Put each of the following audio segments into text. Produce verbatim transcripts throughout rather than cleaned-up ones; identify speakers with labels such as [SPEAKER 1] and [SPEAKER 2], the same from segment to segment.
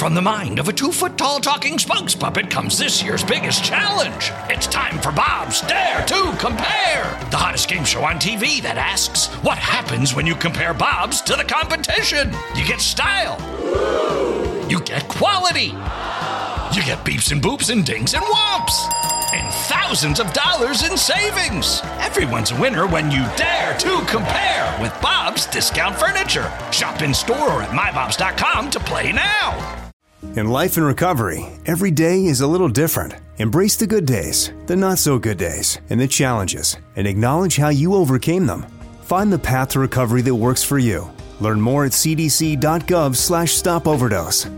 [SPEAKER 1] From the mind of a two-foot-tall talking spokes puppet comes this year's biggest challenge. It's time for Bob's Dare to Compare, the hottest game show on T V that asks, what happens when you compare Bobs to the competition? You get style. You get quality. You get beeps and boops and dings and whomps. And thousands of dollars in savings. Everyone's a winner when you dare to compare with Bob's Discount Furniture. Shop in store or at my bobs dot com to play now.
[SPEAKER 2] In life and recovery, every day is a little different. Embrace the good days, the not so good days, and the challenges, and acknowledge how you overcame them. Find the path to recovery that works for you. Learn more at c d c dot gov slash stop overdose.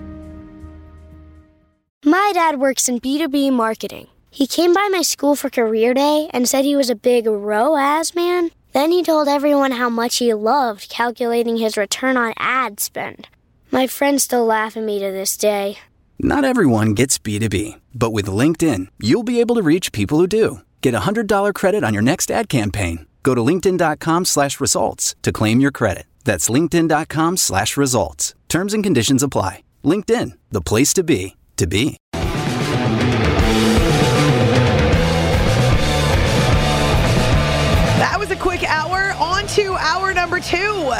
[SPEAKER 3] My dad works in B two B marketing. He came by my school for career day and said he was a big R O A S man. Then he told everyone how much he loved calculating his return on ad spend. My friends still laugh at me to this day.
[SPEAKER 4] Not everyone gets B two B, but with LinkedIn, you'll be able to reach people who do. Get a one hundred dollars credit on your next ad campaign. Go to linkedin.com slash results to claim your credit. That's linkedin.com slash results. Terms and conditions apply. LinkedIn, the place to be, to be.
[SPEAKER 5] That was a quick hour. On to hour number two.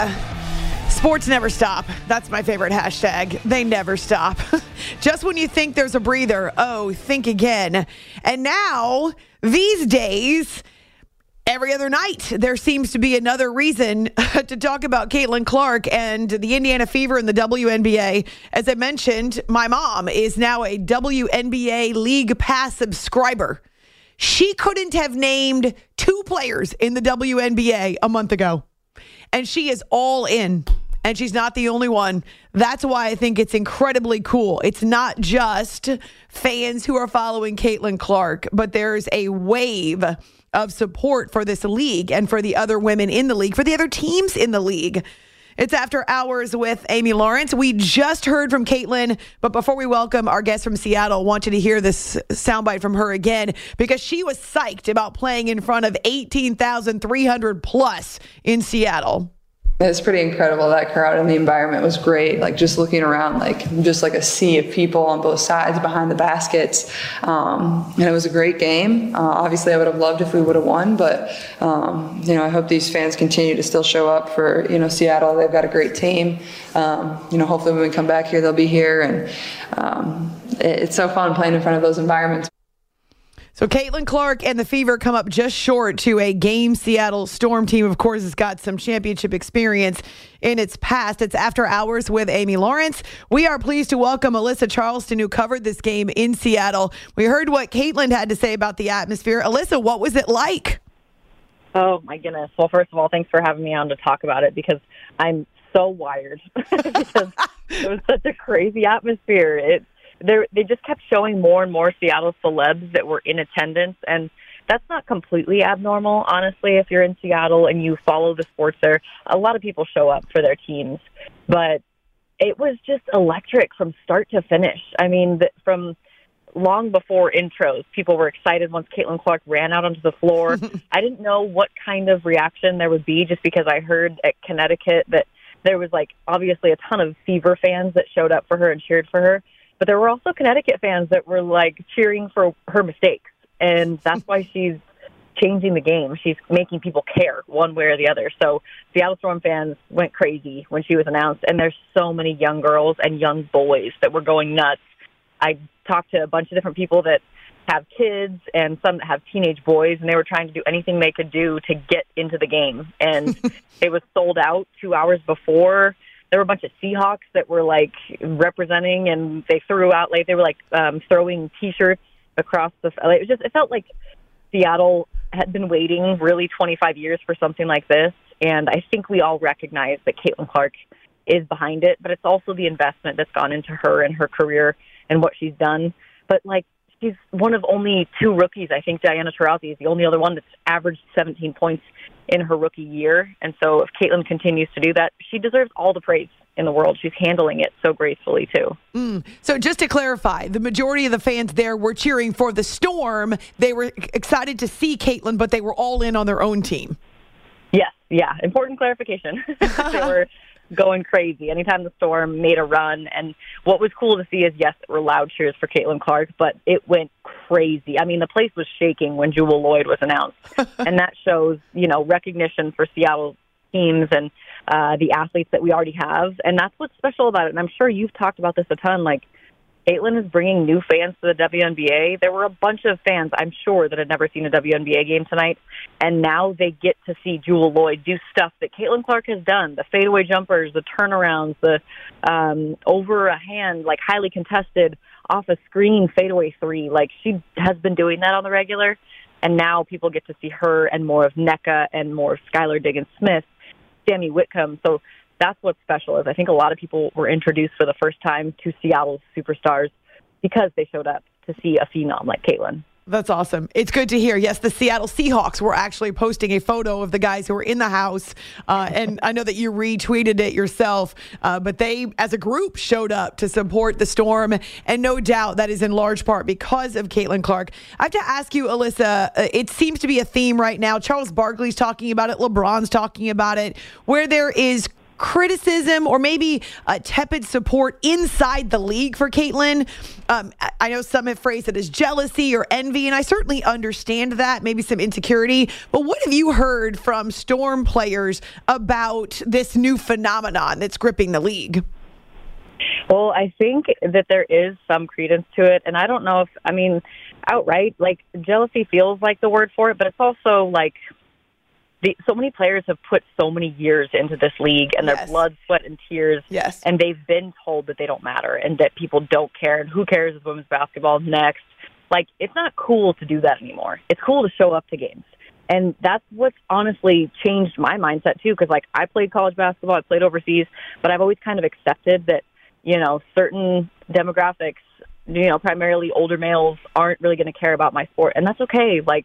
[SPEAKER 5] Sports never stop. That's my favorite hashtag. They never stop. Just when you think there's a breather, oh, think again. And now, these days, every other night, there seems to be another reason to talk about Caitlin Clark and the Indiana Fever and the W N B A. As I mentioned, my mom is now a W N B A League Pass subscriber. She couldn't have named two players in the W N B A a month ago. And she is all in. And she's not the only one. That's why I think it's incredibly cool. It's not just fans who are following Caitlin Clark, but there's a wave of support for this league and for the other women in the league, for the other teams in the league. It's After Hours with Amy Lawrence. We just heard from Caitlin, but before we welcome our guest from Seattle, I want you to hear this soundbite from her again because she was psyched about playing in front of eighteen thousand three hundred plus in Seattle.
[SPEAKER 6] It's pretty incredible. That crowd and the environment was great. Like just looking around, like just like a sea of people on both sides behind the baskets. Um, and it was a great game. Uh, obviously, I would have loved if we would have won, but um, you know, I hope these fans continue to still show up for you know Seattle. They've got a great team. Um, you know, hopefully when we come back here, they'll be here, and um, it, it's so fun playing in front of those environments.
[SPEAKER 5] So Caitlin Clark and the Fever come up just short to a game Seattle Storm team. Of course, has got some championship experience in its past. It's After Hours with Amy Lawrence. We are pleased to welcome Alyssa Charleston, who covered this game in Seattle. We heard what Caitlin had to say about the atmosphere. Alyssa, what was it like?
[SPEAKER 7] Oh, my goodness. Well, first of all, thanks for having me on to talk about it because I'm so wired because it was such a crazy atmosphere. It They're, they just kept showing more and more Seattle celebs that were in attendance, and that's not completely abnormal, honestly. If you're in Seattle and you follow the sports there, a lot of people show up for their teams. But it was just electric from start to finish. I mean, the, from long before intros, people were excited once Caitlin Clark ran out onto the floor. I didn't know what kind of reaction there would be just because I heard at Connecticut that there was, like, obviously a ton of Fever fans that showed up for her and cheered for her. But there were also Connecticut fans that were, like, cheering for her mistakes. And that's why she's changing the game. She's making people care one way or the other. So Seattle Storm fans went crazy when she was announced. And there's so many young girls and young boys that were going nuts. I talked to a bunch of different people that have kids and some that have teenage boys, and they were trying to do anything they could do to get into the game. And it was sold out two hours before. There were a bunch of Seahawks that were, like, representing, and they threw out, like, they were, like, um, throwing T-shirts across the – it was just – it felt like Seattle had been waiting really twenty-five years for something like this, and I think we all recognize that Caitlin Clark is behind it, but it's also the investment that's gone into her and her career and what she's done. But, like, she's one of only two rookies. I think Diana Taurasi is the only other one that's averaged seventeen points in her rookie year. And so if Caitlin continues to do that, she deserves all the praise in the world. She's handling it so gracefully, too.
[SPEAKER 5] Mm. So just to clarify, the majority of the fans there were cheering for the Storm. They were excited to see Caitlin, but they were all in on their own team.
[SPEAKER 7] Yes, yeah. Important clarification. There were going crazy anytime the Storm made a run. And what was cool to see is, yes, there were loud cheers for Caitlin Clark, but it went crazy. I mean, the place was shaking when Jewell Loyd was announced. And that shows, you know, recognition for Seattle teams and uh, the athletes that we already have. And that's what's special about it. And I'm sure you've talked about this a ton. Like, Caitlin is bringing new fans to the W N B A. There were a bunch of fans, I'm sure, that had never seen a W N B A game tonight, and now they get to see Jewell Loyd do stuff that Caitlin Clark has done, the fadeaway jumpers, the turnarounds, the um, over a hand, like highly contested, off a screen fadeaway three. Like, she has been doing that on the regular, and now people get to see her and more of Nneka and more of Skylar Diggins-Smith, Sammy Whitcomb. So that's what's special is I think a lot of people were introduced for the first time to Seattle's superstars because they showed up to see a phenom like Caitlin.
[SPEAKER 5] That's awesome. It's good to hear. Yes, the Seattle Seahawks were actually posting a photo of the guys who were in the house, uh, and I know that you retweeted it yourself, uh, but they, as a group, showed up to support the Storm, and no doubt that is in large part because of Caitlin Clark. I have to ask you, Alyssa, uh, it seems to be a theme right now. Charles Barkley's talking about it. LeBron's talking about it, where there is criticism or maybe a tepid support inside the league for Caitlin. Um, I know some have phrased it as jealousy or envy, and I certainly understand that, maybe some insecurity. But what have you heard from Storm players about this new phenomenon that's gripping the league?
[SPEAKER 7] Well, I think that there is some credence to it, and I don't know if, I mean, outright, like, jealousy feels like the word for it, but it's also like, The, so many players have put so many years into this league and
[SPEAKER 5] yes.
[SPEAKER 7] their blood, sweat, and tears,
[SPEAKER 5] yes.
[SPEAKER 7] and they've been told that they don't matter and that people don't care, and who cares if women's basketball is next. Like, it's not cool to do that anymore. It's cool to show up to games. And that's what's honestly changed my mindset, too, because, like, I played college basketball, I played overseas, but I've always kind of accepted that, you know, certain demographics, you know, primarily older males, aren't really going to care about my sport, and that's okay. Like,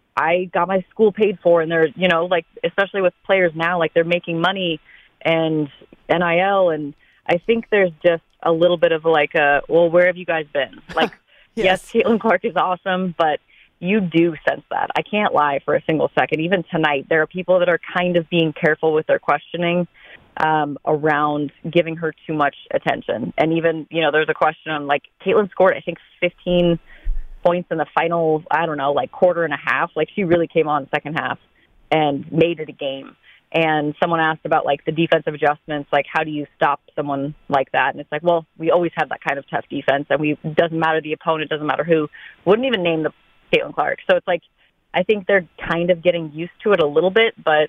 [SPEAKER 7] I got my school paid for, and they're, you know, like, especially with players now, like, they're making money and N I L, and I think there's just a little bit of like a, well, where have you guys been? Like, yes, yes Caitlin Clark is awesome, but you do sense that. I can't lie for a single second. Even tonight, there are people that are kind of being careful with their questioning um, around giving her too much attention. And even, you know, there's a question on, like, Caitlin scored, I think, fifteen points in the final, I don't know, like quarter and a half. Like, she really came on second half and made it a game. And someone asked about, like, the defensive adjustments, like, how do you stop someone like that? And it's like, well, we always have that kind of tough defense, and we, it doesn't matter the opponent, doesn't matter who. Wouldn't even name the Caitlin Clark. So it's like, I think they're kind of getting used to it a little bit, but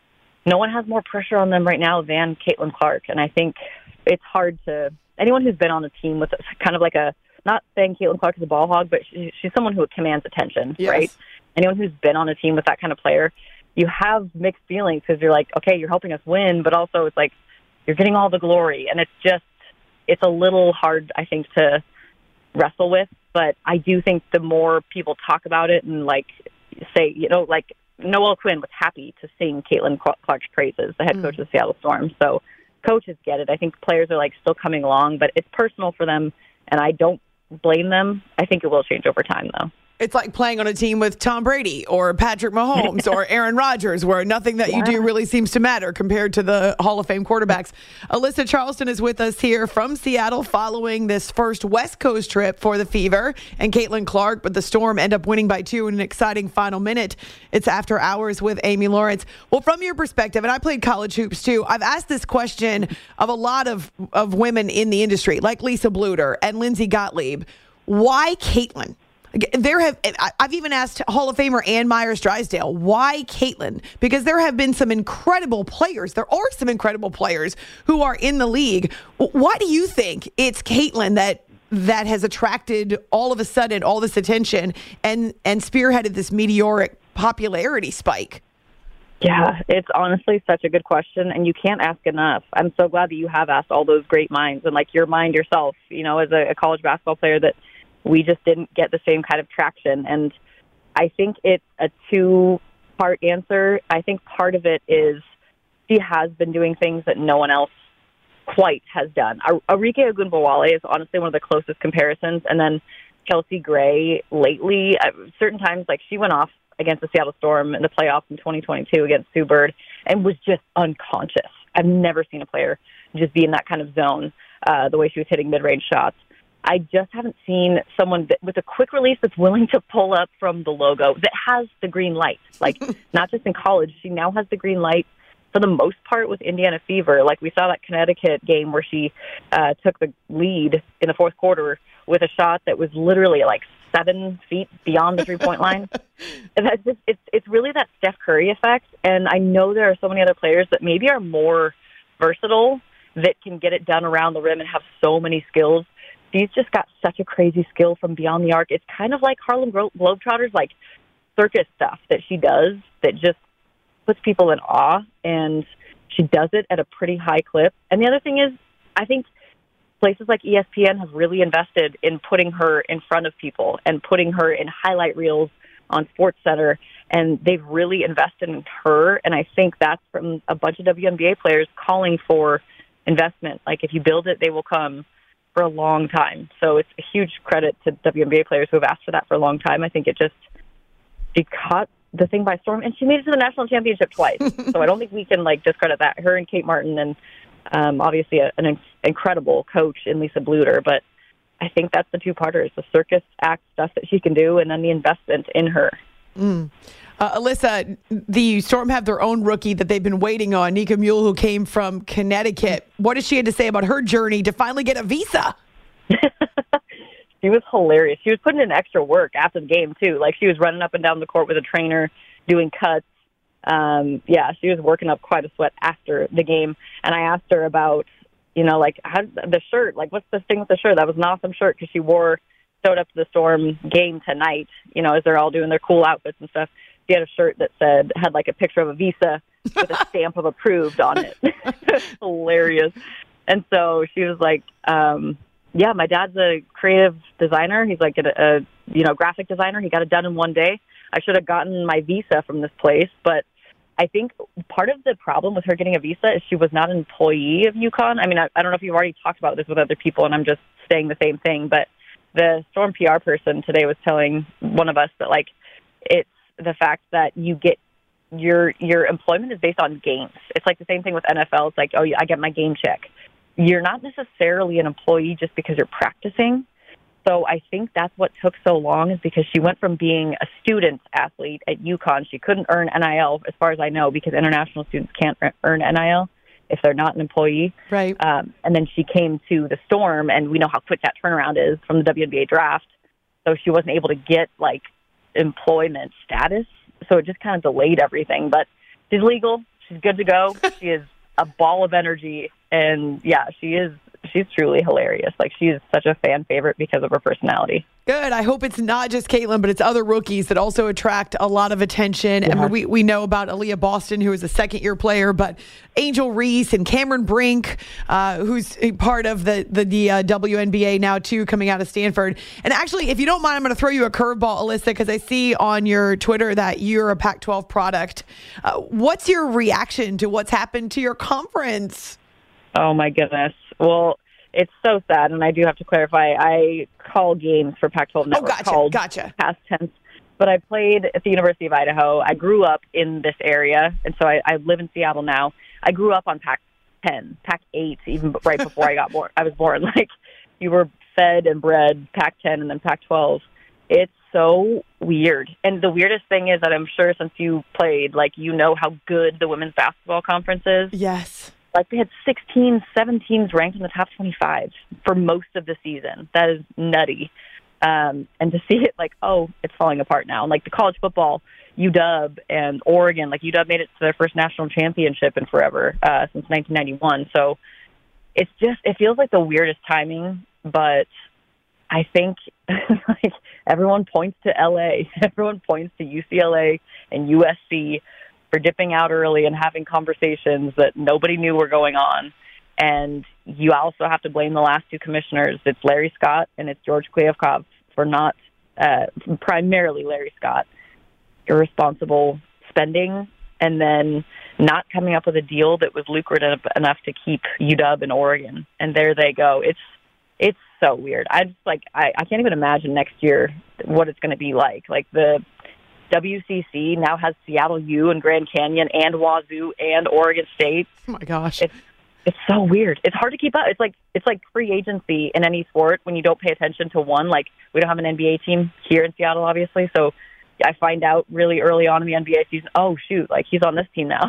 [SPEAKER 7] no one has more pressure on them right now than Caitlin Clark. And I think it's hard to, anyone who's been on a team with kind of like a, not saying Caitlin Clark is a ball hog, but she, she's someone who commands attention, yes. right? Anyone who's been on a team with that kind of player, you have mixed feelings because you're like, okay, you're helping us win, but also it's like you're getting all the glory. And it's just, it's a little hard, I think, to wrestle with. But I do think the more people talk about it and, like, say, you know, like Noelle Quinn was happy to sing Caitlin Clark's praises, the head coach mm. of the Seattle Storm. So coaches get it. I think players are, like, still coming along, but it's personal for them, and I don't blame them. I think it will change over time, though.
[SPEAKER 5] It's like playing on a team with Tom Brady or Patrick Mahomes or Aaron Rodgers, where nothing that you do really seems to matter compared to the Hall of Fame quarterbacks. Alyssa Charleston is with us here from Seattle following this first West Coast trip for the Fever and Caitlin Clark, but the Storm end up winning by two in an exciting final minute. It's After Hours with Amy Lawrence. Well, from your perspective, and I played college hoops too, I've asked this question of a lot of, of women in the industry, like Lisa Bluter and Lindsay Gottlieb. Why Caitlin? There have I've even asked Hall of Famer Ann Myers Drysdale, why Caitlin? Because there have been some incredible players. There are some incredible players who are in the league. Why do you think it's Caitlin that that has attracted all of a sudden all this attention and and spearheaded this meteoric popularity spike?
[SPEAKER 7] Yeah, it's honestly such a good question, and you can't ask enough. I'm so glad that you have asked all those great minds, and like your mind yourself, you know, as a, a college basketball player that we just didn't get the same kind of traction. And I think it's a two-part answer. I think part of it is she has been doing things that no one else quite has done. Arike Ogunbowale is honestly one of the closest comparisons. And then Kelsey Gray lately, at certain times, like she went off against the Seattle Storm in the playoffs in twenty twenty-two against Sue Bird and was just unconscious I've never seen a player just be in that kind of zone, uh, the way she was hitting mid-range shots. I just haven't seen someone that, with a quick release that's willing to pull up from the logo, that has the green light. Like, not just in college, she now has the green light for the most part with Indiana Fever. Like, we saw that Connecticut game where she uh, took the lead in the fourth quarter with a shot that was literally like seven feet beyond the three-point line. And that's just, it's, it's really that Steph Curry effect. And I know there are so many other players that maybe are more versatile that can get it done around the rim and have so many skills. She's just got such a crazy skill from beyond the arc. It's kind of like Harlem Globetrotters, like circus stuff that she does that just puts people in awe, and she does it at a pretty high clip. And the other thing is, I think places like E S P N have really invested in putting her in front of people and putting her in highlight reels on SportsCenter, and they've really invested in her. And I think that's from a bunch of W N B A players calling for investment. Like, if you build it, they will come, for a long time. So it's a huge credit to W N B A players who have asked for that for a long time. I think it just, she caught the thing by storm, and she made it to the national championship twice. So I don't think we can like discredit that. Her and Kate Martin, and um, obviously a, an incredible coach in Lisa Bluter. But I think that's the two-parters, the circus act stuff that she can do, and then the investment in her.
[SPEAKER 5] Mm. Uh, Alyssa, the Storm have their own rookie that they've been waiting on, Nika Mule, who came from Connecticut. What does she have to say about her journey to finally get a visa?
[SPEAKER 7] She was hilarious. She was putting in extra work after the game, too. Like, she was running up and down the court with a trainer, doing cuts. Um, yeah, she was working up quite a sweat after the game. And I asked her about, you know, like, how the shirt, like, what's the thing with the shirt? That was an awesome shirt because she wore, showed up to the Storm game tonight, you know, as they're all doing their cool outfits and stuff. She had a shirt that said, had like a picture of a visa with a stamp of approved on it. Hilarious. And so she was like, um, yeah, my dad's a creative designer. He's like a, a, you know, graphic designer. He got it done in one day. I should have gotten my visa from this place. But I think part of the problem with her getting a visa is she was not an employee of UConn. I mean, I, I don't know if you've already talked about this with other people, and I'm just saying the same thing. But the Storm P R person today was telling one of us that, like, it's the fact that you get your your employment is based on games. It's like the same thing with N F L. It's like, oh, I get my game check. You're not necessarily an employee just because you're practicing. So I think that's what took so long, is because she went from being a student athlete at UConn. She couldn't earn N I L, as far as I know, because international students can't earn N I L if they're not an employee.
[SPEAKER 5] Right.
[SPEAKER 7] Um, and then she came to the Storm, and we know how quick that turnaround is from the W N B A draft. So she wasn't able to get, like, employment status. So it just kind of delayed everything. But she's legal. She's good to go. She is a ball of energy. And, yeah, she is. She's truly hilarious. Like, she is such a fan favorite because of her personality.
[SPEAKER 5] Good. I hope it's not just Caitlin, but it's other rookies that also attract a lot of attention. Yeah. I mean, we, we know about Aaliyah Boston, who is a second-year player, but Angel Reese and Cameron Brink, uh, who's part of the, the, the uh, W N B A now, too, coming out of Stanford. And actually, if you don't mind, I'm going to throw you a curveball, Alyssa, because I see on your Twitter that you're a Pac twelve product. Uh, what's your reaction to what's happened to your conference?
[SPEAKER 7] Oh, my goodness. Well, it's so sad, and I do have to clarify. I call games for Pac twelve Network.
[SPEAKER 5] Oh, gotcha,
[SPEAKER 7] called
[SPEAKER 5] gotcha.
[SPEAKER 7] Past tense. But I played at the University of Idaho. I grew up in this area, and so I, I live in Seattle now. I grew up on Pac ten, Pac eight, even right before I got born. I was born. Like, you were fed and bred Pac ten and then Pac twelve. It's so weird. And the weirdest thing is that I'm sure since you played, like, you know how good the women's basketball conference is.
[SPEAKER 5] Yes.
[SPEAKER 7] Like, they had sixteen, seventeen ranked in the top twenty-five for most of the season. That is nutty. Um, and to see it like, oh, it's falling apart now. And like the college football, U W and Oregon, like U W made it to their first national championship in forever, uh, since nineteen ninety-one. So it's just, it feels like the weirdest timing, but I think like everyone points to L A. Everyone points to U C L A and U S C for dipping out early and having conversations that nobody knew were going on. And you also have to blame the last two commissioners. It's Larry Scott and it's George Kliavkoff for not, uh, primarily Larry Scott, irresponsible spending and then not coming up with a deal that was lucrative enough to keep U W and Oregon. And there they go. It's it's so weird. I just like I, I can't even imagine next year what it's going to be like. Like the W C C now has Seattle U and Grand Canyon and Wazoo and Oregon State.
[SPEAKER 5] Oh my gosh.
[SPEAKER 7] It's, it's so weird. It's hard to keep up. It's like it's like free agency in any sport when you don't pay attention to one. Like, we don't have an N B A team here in Seattle, obviously, so I find out really early on in the N B A season, oh, shoot, like, he's on this team now.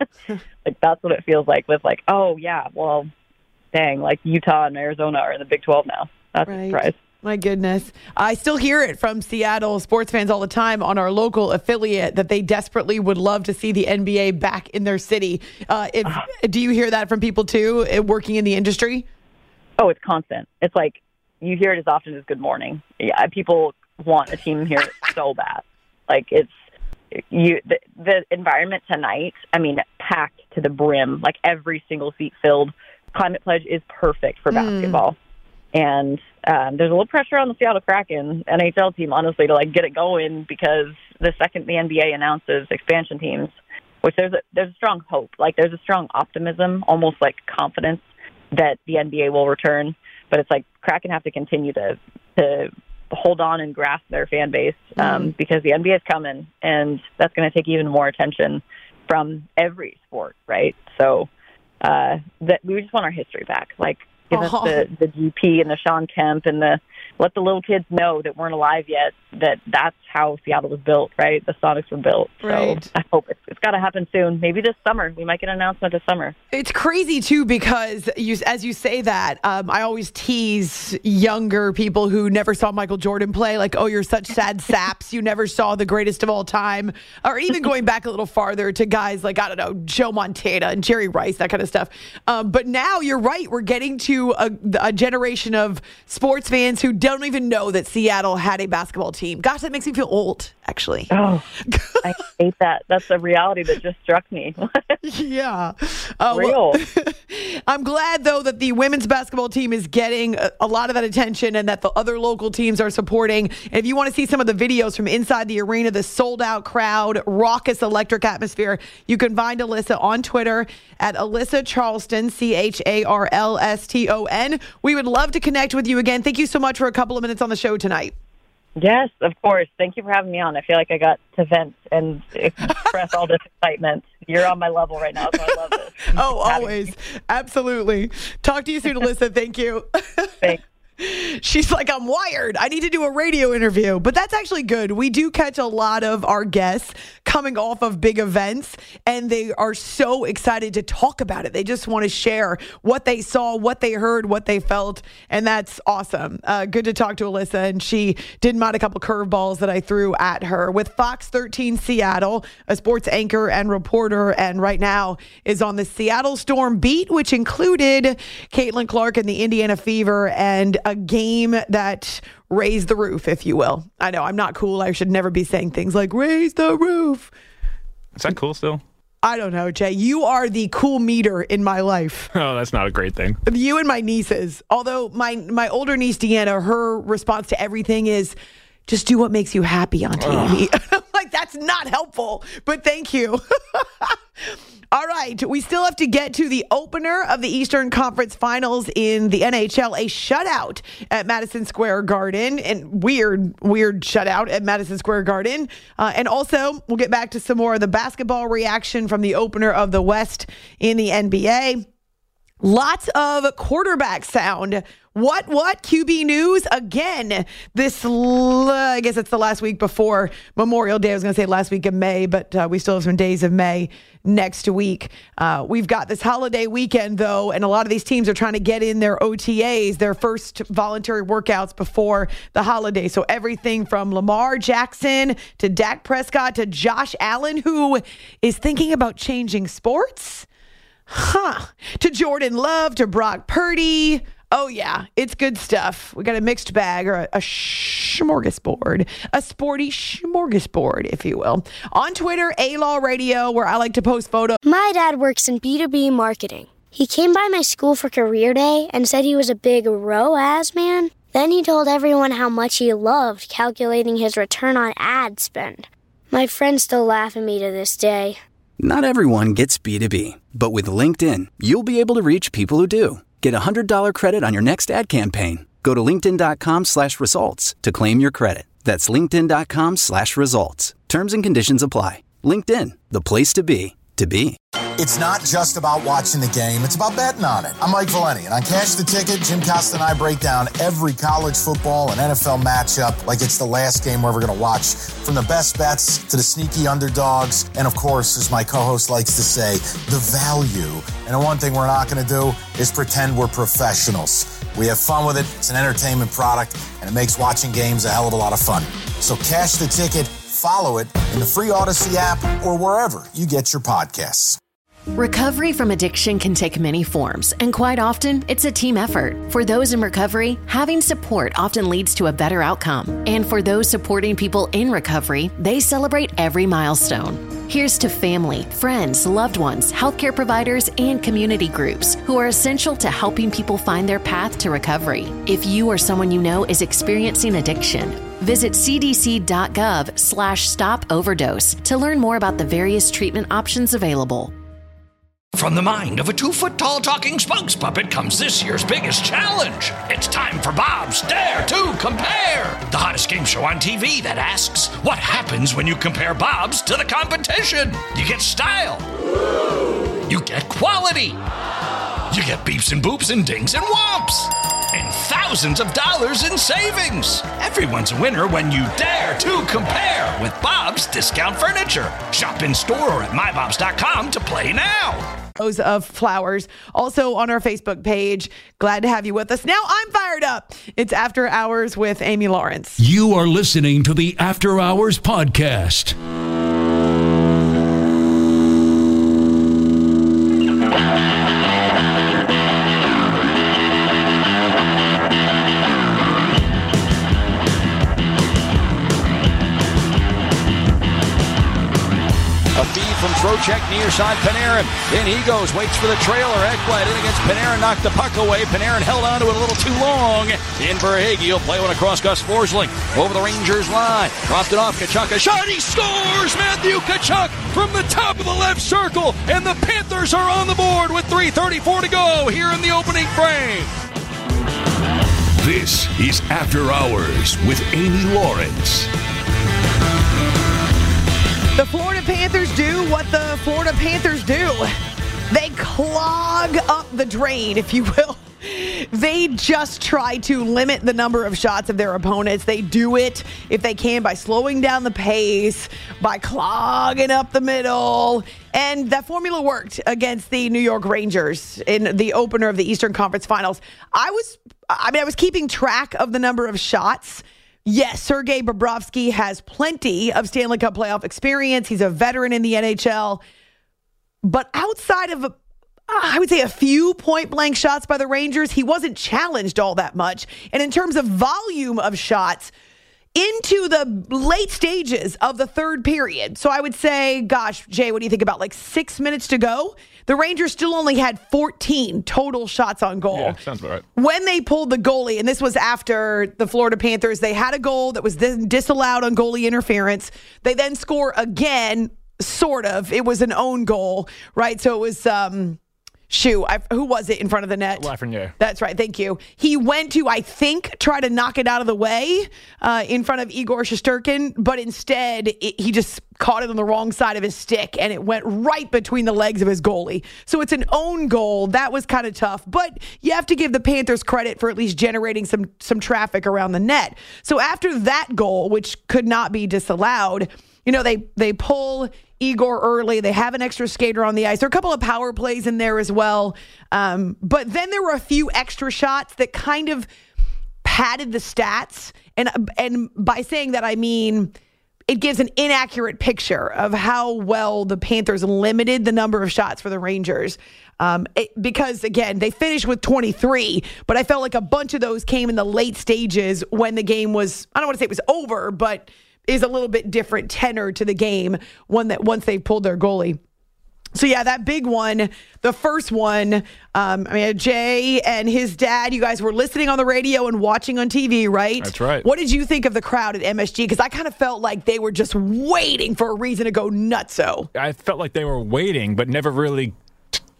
[SPEAKER 7] Like, that's what it feels like with, like, oh, yeah, well, dang, like, Utah and Arizona are in the Big twelve now. That's
[SPEAKER 5] right.
[SPEAKER 7] a surprise.
[SPEAKER 5] My goodness. I still hear it from Seattle sports fans all the time on our local affiliate that they desperately would love to see the N B A back in their city. Uh, if, uh, do you hear that from people, too, working in the industry?
[SPEAKER 7] Oh, it's constant. It's like you hear it as often as Good Morning. Yeah, people want a team here so bad. Like, it's you. The, the environment tonight, I mean, packed to the brim, like every single seat filled. Climate Pledge is perfect for basketball. Mm. And um, there's a little pressure on the Seattle Kraken N H L team, honestly, to like get it going, because the second the N B A announces expansion teams, which there's a, there's a strong hope, like there's a strong optimism, almost like confidence that the N B A will return. But it's like Kraken have to continue to to hold on and grasp their fan base um, mm. because the N B A is coming, and that's going to take even more attention from every sport, right? So uh, that we just want our history back, like. Give us the, the G P and the Sean Kemp and the let the little kids know that weren't alive yet, that that's how Seattle was built, right? The Sonics were built.
[SPEAKER 5] Right.
[SPEAKER 7] So I hope it's, it's got to happen soon. Maybe this summer. We might get an announcement this summer.
[SPEAKER 5] It's crazy, too, because you, as you say that, um, I always tease younger people who never saw Michael Jordan play, like, oh, you're such sad saps. You never saw the greatest of all time. Or even going back a little farther to guys like, I don't know, Joe Montana and Jerry Rice, that kind of stuff. Um, but now you're right. We're getting to a, a generation of sports fans who don't even know that Seattle had a basketball team. Gosh, that makes me feel old, actually.
[SPEAKER 7] Oh, I hate that. That's a reality that just struck me.
[SPEAKER 5] Yeah. Uh,
[SPEAKER 7] Real.
[SPEAKER 5] Well, I'm glad, though, that the women's basketball team is getting a, a lot of that attention and that the other local teams are supporting. And if you want to see some of the videos from inside the arena, the sold-out crowd, raucous electric atmosphere, you can find Alyssa on Twitter at Alyssa Charleston, C H A R L S T O N. We would love to connect with you again. Thank you so much for a couple of minutes on the show tonight.
[SPEAKER 7] Yes, of course. Thank you for having me on. I feel like I got to vent and express all this excitement. You're on my level right now, so I love this.
[SPEAKER 5] Oh, always. Absolutely. Talk to you soon, Alyssa. Thank you.
[SPEAKER 7] Thanks.
[SPEAKER 5] She's like, I'm wired. I need to do a radio interview. But that's actually good. We do catch a lot of our guests coming off of big events, and they are so excited to talk about it. They just want to share what they saw, what they heard, what they felt, and that's awesome. Uh, good to talk to Alyssa, and she didn't mind a couple curveballs that I threw at her. With Fox thirteen Seattle, a sports anchor and reporter, and right now is on the Seattle Storm beat, which included Caitlin Clark and the Indiana Fever, and a game that raised the roof, if you will. I know, I'm not cool. I should never be saying things like, raise the roof.
[SPEAKER 8] Is that cool still?
[SPEAKER 5] I don't know, Jay. You are the cool meter in my life.
[SPEAKER 8] Oh, that's not a great thing.
[SPEAKER 5] You and my nieces. Although my, my older niece, Deanna, her response to everything is, just do what makes you happy on T V. I'm like, that's not helpful, but thank you. All right, we still have to get to the opener of the Eastern Conference Finals in the N H L, a shutout at Madison Square Garden, and weird, weird shutout at Madison Square Garden. Uh, and also, we'll get back to some more of the basketball reaction from the opener of the West in the N B A. Lots of quarterback sound. What, what? Q B news again. This, I guess it's the last week before Memorial Day. I was going to say last week of May, but uh, we still have some days of May next week. Uh, we've got this holiday weekend, though, and a lot of these teams are trying to get in their O T As, their first voluntary workouts before the holiday. So everything from Lamar Jackson to Dak Prescott to Josh Allen, who is thinking about changing sports. Huh. To Jordan Love, to Brock Purdy. Oh, yeah, it's good stuff. We got a mixed bag, or a, a smorgasbord, a sporty smorgasbord, if you will. On Twitter, A-Law Radio, where I like to post photos.
[SPEAKER 3] My dad works in B two B marketing. He came by my school for career day and said he was a big R O A S man. Then he told everyone how much he loved calculating his return on ad spend. My friends still laugh at me to this day.
[SPEAKER 4] Not everyone gets B two B, but with LinkedIn, you'll be able to reach people who do. Get a one hundred dollars credit on your next ad campaign. Go to linkedin.com slash results to claim your credit. That's linkedin.com slash results. Terms and conditions apply. LinkedIn, the place to be, to be.
[SPEAKER 9] It's not just about watching the game, it's about betting on it. I'm Mike Valeni, and on Cash the Ticket, Jim Costa and I break down every college football and N F L matchup like it's the last game we're ever going to watch. From the best bets to the sneaky underdogs, and of course, as my co-host likes to say, the value. And the one thing we're not going to do is pretend we're professionals. We have fun with it, it's an entertainment product, and it makes watching games a hell of a lot of fun. So Cash the Ticket, follow it in the free Odyssey app or wherever you get your podcasts.
[SPEAKER 10] Recovery from addiction can take many forms, and quite often, it's a team effort. For those in recovery, having support often leads to a better outcome. And for those supporting people in recovery, they celebrate every milestone. Here's to family, friends, loved ones, healthcare providers, and community groups who are essential to helping people find their path to recovery. If you or someone you know is experiencing addiction, visit cdc.gov slash stop overdose to learn more about the various treatment options available.
[SPEAKER 1] From the mind of a two-foot-tall talking spokes puppet comes this year's biggest challenge. It's time for Bob's Dare to Compare, the hottest game show on T V that asks, what happens when you compare Bob's to the competition? You get style. You get quality. You get beeps and boops and dings and whomps. And thousands of dollars in savings. Everyone's a winner when you dare to compare with Bob's Discount Furniture. Shop in store or at my bobs dot com to play now.
[SPEAKER 5] Of flowers. Also on our Facebook page. Glad to have you with us. Now I'm fired up. It's After Hours with Amy Lawrence.
[SPEAKER 11] You are listening to the After Hours podcast.
[SPEAKER 12] From throw check near side Panarin. In he goes, waits for the trailer. Ekblad in against Panarin, knocked the puck away. Panarin held on to it a little too long. In for Hagee, he'll play one across Gus Forsling. Over the Rangers line. Dropped it off, Tkachuk. A shot, he scores! Matthew Tkachuk from the top of the left circle. And the Panthers are on the board with three thirty-four to go here in the opening frame.
[SPEAKER 11] This is After Hours with Amy Lawrence.
[SPEAKER 5] The Florida Panthers do what the Florida Panthers do. They clog up the drain, if you will. They just try to limit the number of shots of their opponents. They do it, if they can, by slowing down the pace, by clogging up the middle. And that formula worked against the New York Rangers in the opener of the Eastern Conference Finals. I was, I mean, I was keeping track of the number of shots. Yes, Sergei Bobrovsky has plenty of Stanley Cup playoff experience. He's a veteran in the N H L. But outside of, a, I would say, a few point-blank shots by the Rangers, he wasn't challenged all that much. And in terms of volume of shots, into the late stages of the third period. So I would say, gosh, Jay, what do you think about like six minutes to go? The Rangers still only had fourteen total shots on goal.
[SPEAKER 8] Yeah, sounds about right.
[SPEAKER 5] When they pulled the goalie, and this was after the Florida Panthers, they had a goal that was then disallowed on goalie interference. They then score again, sort of. It was an own goal, right? So it was... um Shoot, I, who was it in front of the net?
[SPEAKER 8] Lafreniere.
[SPEAKER 5] That's right, thank you. He went to, I think, try to knock it out of the way uh, in front of Igor Shesterkin, but instead it, he just caught it on the wrong side of his stick, and it went right between the legs of his goalie. So it's an own goal. That was kind of tough, but you have to give the Panthers credit for at least generating some, some traffic around the net. So after that goal, which could not be disallowed, you know, they, they pull Igor early. They have an extra skater on the ice. There are a couple of power plays in there as well. Um, but then there were a few extra shots that kind of padded the stats. And, and by saying that, I mean, it gives an inaccurate picture of how well the Panthers limited the number of shots for the Rangers. Um, it, because, again, they finished with twenty-three, but I felt like a bunch of those came in the late stages when the game was, I don't want to say it was over, but is a little bit different tenor to the game one that once they pulled their goalie. So, yeah, that big one, the first one, um, I mean, Jay and his dad, you guys were listening on the radio and watching on T V, right?
[SPEAKER 8] That's right.
[SPEAKER 5] What did you think of the crowd at M S G? Because I kind of felt like they were just waiting for a reason to go nutso.
[SPEAKER 8] I felt like they were waiting, but never really t-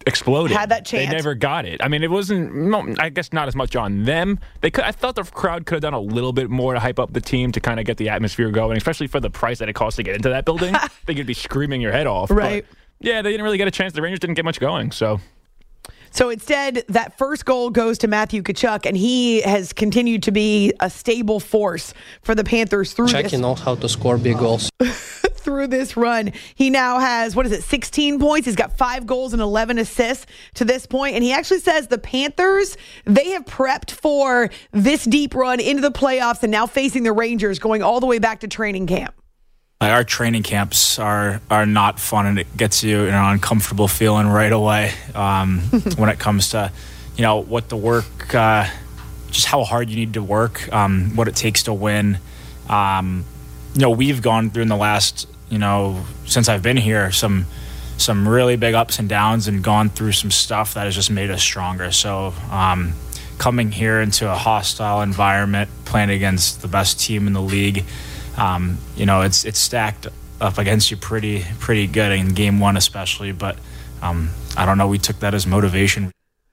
[SPEAKER 8] exploded.
[SPEAKER 5] Had that chance.
[SPEAKER 8] They never got it. I mean, it wasn't, no, I guess not as much on them. They could. I thought the crowd could have done a little bit more to hype up the team to kind of get the atmosphere going, especially for the price that it costs to get into that building. They could be screaming your head off.
[SPEAKER 5] Right.
[SPEAKER 8] But yeah, they didn't really get a chance. The Rangers didn't get much going, so...
[SPEAKER 5] So instead, that first goal goes to Matthew Tkachuk, and he has continued to be a stable force for the Panthers through
[SPEAKER 13] Czech,
[SPEAKER 5] this.
[SPEAKER 13] you know how to score big goals.
[SPEAKER 5] Through this run. He now has, what is it, sixteen points. He's got five goals and eleven assists to this point. And he actually says the Panthers, they have prepped for this deep run into the playoffs and now facing the Rangers going all the way back to training camp.
[SPEAKER 14] Our training camps are are not fun, and it gets you an uncomfortable feeling right away um, when it comes to, you know, what the work, uh, just how hard you need to work, um, what it takes to win. Um, you know, we've gone through in the last, you know, since I've been here, some some really big ups and downs, and gone through some stuff that has just made us stronger. So um, coming here into a hostile environment, playing against the best team in the league, Um, you know, it's it's stacked up against you pretty pretty good in game one especially, but um, I don't know, we took that as motivation.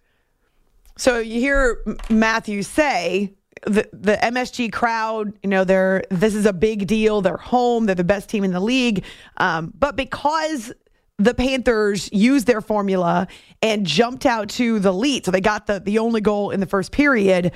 [SPEAKER 5] So you hear Matthew say the the M S G crowd, you know, they're this is a big deal. They're home. They're the best team in the league. Um, but because the Panthers used their formula and jumped out to the lead, so they got the the only goal in the first period,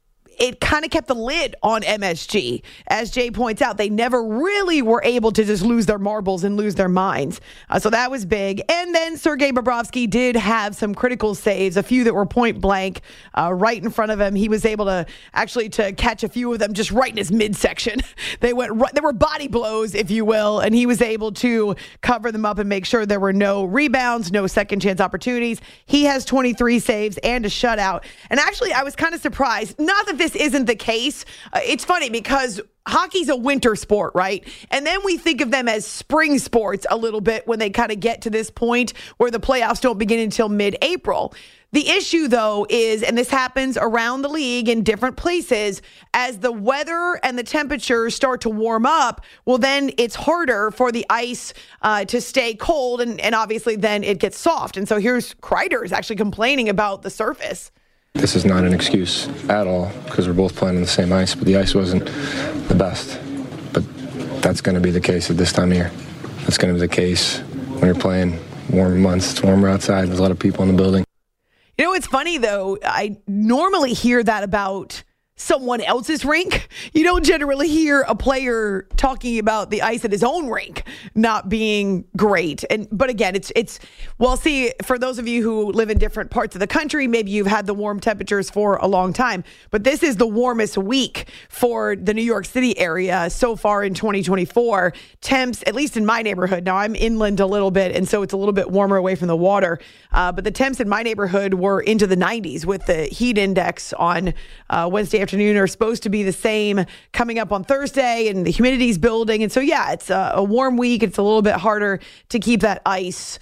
[SPEAKER 5] it kind of kept the lid on M S G. As Jay points out, they never really were able to just lose their marbles and lose their minds. Uh, so that was big. And then Sergei Bobrovsky did have some critical saves, a few that were point blank uh, right in front of him. He was able to actually to catch a few of them just right in his midsection. They went right, there were body blows, if you will, and he was able to cover them up and make sure there were no rebounds, no second chance opportunities. He has twenty-three saves and a shutout. And actually, I was kind of surprised. Not that this isn't the case. Uh, it's funny because hockey's a winter sport, right? And then we think of them as spring sports a little bit when they kind of get to this point where the playoffs don't begin until mid-April. The issue, though, is, and this happens around the league in different places, as the weather and the temperatures start to warm up, well, then it's harder for the ice uh, to stay cold, and, and obviously then it gets soft. And so here's Kreider is actually complaining about the surface.
[SPEAKER 15] This is not an excuse at all because we're both playing on the same ice, but the ice wasn't the best. But that's going to be the case at this time of year. That's going to be the case when you're playing warm months. It's warmer outside. There's a lot of people in the building.
[SPEAKER 5] You know, it's funny, though. I normally hear that about someone else's rink. You don't generally hear a player talking about the ice at his own rink not being great. And but again, it's it's well, see, for those of you who live in different parts of the country, maybe you've had the warm temperatures for a long time. But this is the warmest week for the New York City area so far in twenty twenty-four. Temps, at least in my neighborhood. Now I'm inland a little bit, and so it's a little bit warmer away from the water. Uh, but the temps in my neighborhood were into the nineties with the heat index on uh, Wednesday afternoon are supposed to be the same coming up on Thursday, and the humidity's building. And so, yeah, it's a, a warm week. It's a little bit harder to keep that ice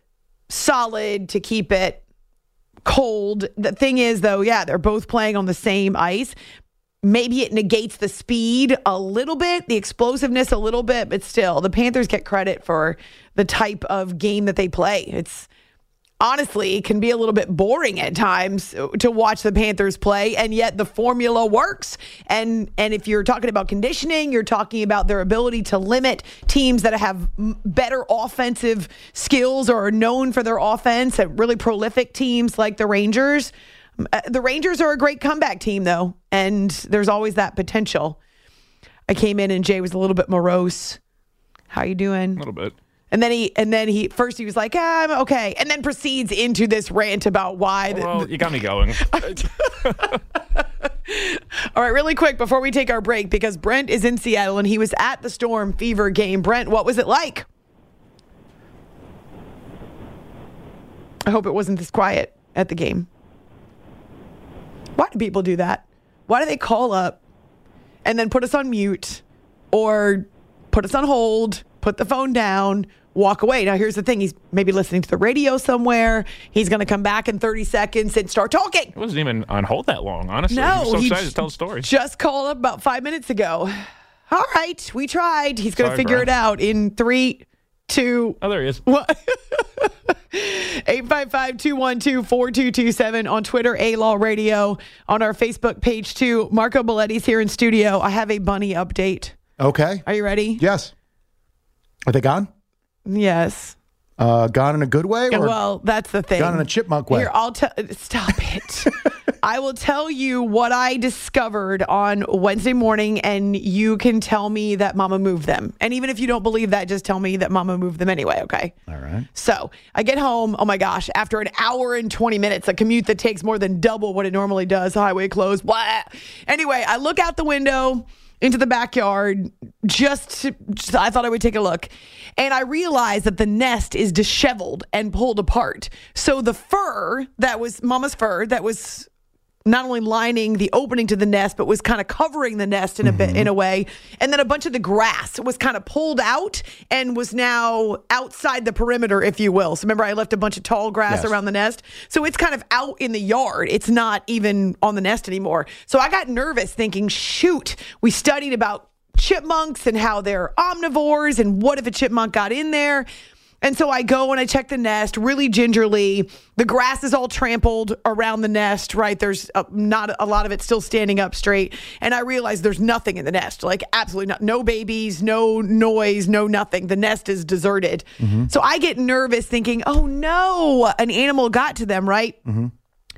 [SPEAKER 5] solid, to keep it cold. The thing is, though, yeah, they're both playing on the same ice. Maybe it negates the speed a little bit, the explosiveness a little bit, but still, the Panthers get credit for the type of game that they play. It's honestly, it can be a little bit boring at times to watch the Panthers play, and yet the formula works. And and if you're talking about conditioning, you're talking about their ability to limit teams that have better offensive skills or are known for their offense, and really prolific teams like the Rangers. The Rangers are a great comeback team, though, and there's always that potential. I came in and Jay was a little bit morose. How you doing?
[SPEAKER 8] A little bit.
[SPEAKER 5] And then he, and then he, first he was like, ah, I'm okay. And then proceeds into this rant about why.
[SPEAKER 8] Well,
[SPEAKER 5] the,
[SPEAKER 8] you got me going.
[SPEAKER 5] All right, really quick before we take our break, because Brent is in Seattle and he was at the Storm Fever game. Brent, what was it like? I hope it wasn't this quiet at the game. Why do people do that? Why do they call up and then put us on mute or put us on hold, put the phone down, walk away? Now, here's the thing. He's maybe listening to the radio somewhere. He's going to come back in thirty seconds and start talking.
[SPEAKER 8] It wasn't even on hold that long, honestly.
[SPEAKER 5] No,
[SPEAKER 8] I'm so
[SPEAKER 5] he
[SPEAKER 8] excited to tell the story.
[SPEAKER 5] Just called up about five minutes ago. All right, we tried. He's going to
[SPEAKER 8] Sorry,
[SPEAKER 5] figure
[SPEAKER 8] bro.
[SPEAKER 5] it out in three, two.
[SPEAKER 8] Oh, there he is.
[SPEAKER 5] What? eight five five, two one two, four two two seven on Twitter, A-Law Radio, on our Facebook page too. Marco Belletti's here in studio. I have a bunny update.
[SPEAKER 13] Okay.
[SPEAKER 5] Are you ready?
[SPEAKER 13] Yes. Are they gone?
[SPEAKER 5] Yes.
[SPEAKER 13] Uh, gone in a good way? Or
[SPEAKER 5] well, that's the thing.
[SPEAKER 13] Gone in a chipmunk way?
[SPEAKER 5] Here, I'll tell. Stop it. I will tell you what I discovered on Wednesday morning, and you can tell me that Mama moved them. And even if you don't believe that, just tell me that Mama moved them anyway, okay?
[SPEAKER 13] All right.
[SPEAKER 5] So I get home, oh my gosh, after an hour and twenty minutes, a commute that takes more than double what it normally does, highway closed, blah. Anyway, I look out the window into the backyard, just, to, just I thought I would take a look. And I realized that the nest is disheveled and pulled apart. So the fur that was Mama's fur that was not only lining the opening to the nest, but was kind of covering the nest in a bit, in a way. And then a bunch of the grass was kind of pulled out and was now outside the perimeter, if you will. So remember, I left a bunch of tall grass
[SPEAKER 13] Yes.
[SPEAKER 5] around the nest. So it's kind of out in the yard. It's not even on the nest anymore. So I got nervous thinking, shoot, we studied about chipmunks and how they're omnivores and what if a chipmunk got in there? And so I go and I check the nest really gingerly. The grass is all trampled around the nest, right? There's a, not a lot of it still standing up straight. And I realize there's nothing in the nest, like absolutely not. No babies, no noise, no nothing. The nest is deserted. Mm-hmm. So I get nervous thinking, oh no, an animal got to them, right?
[SPEAKER 13] Mm-hmm.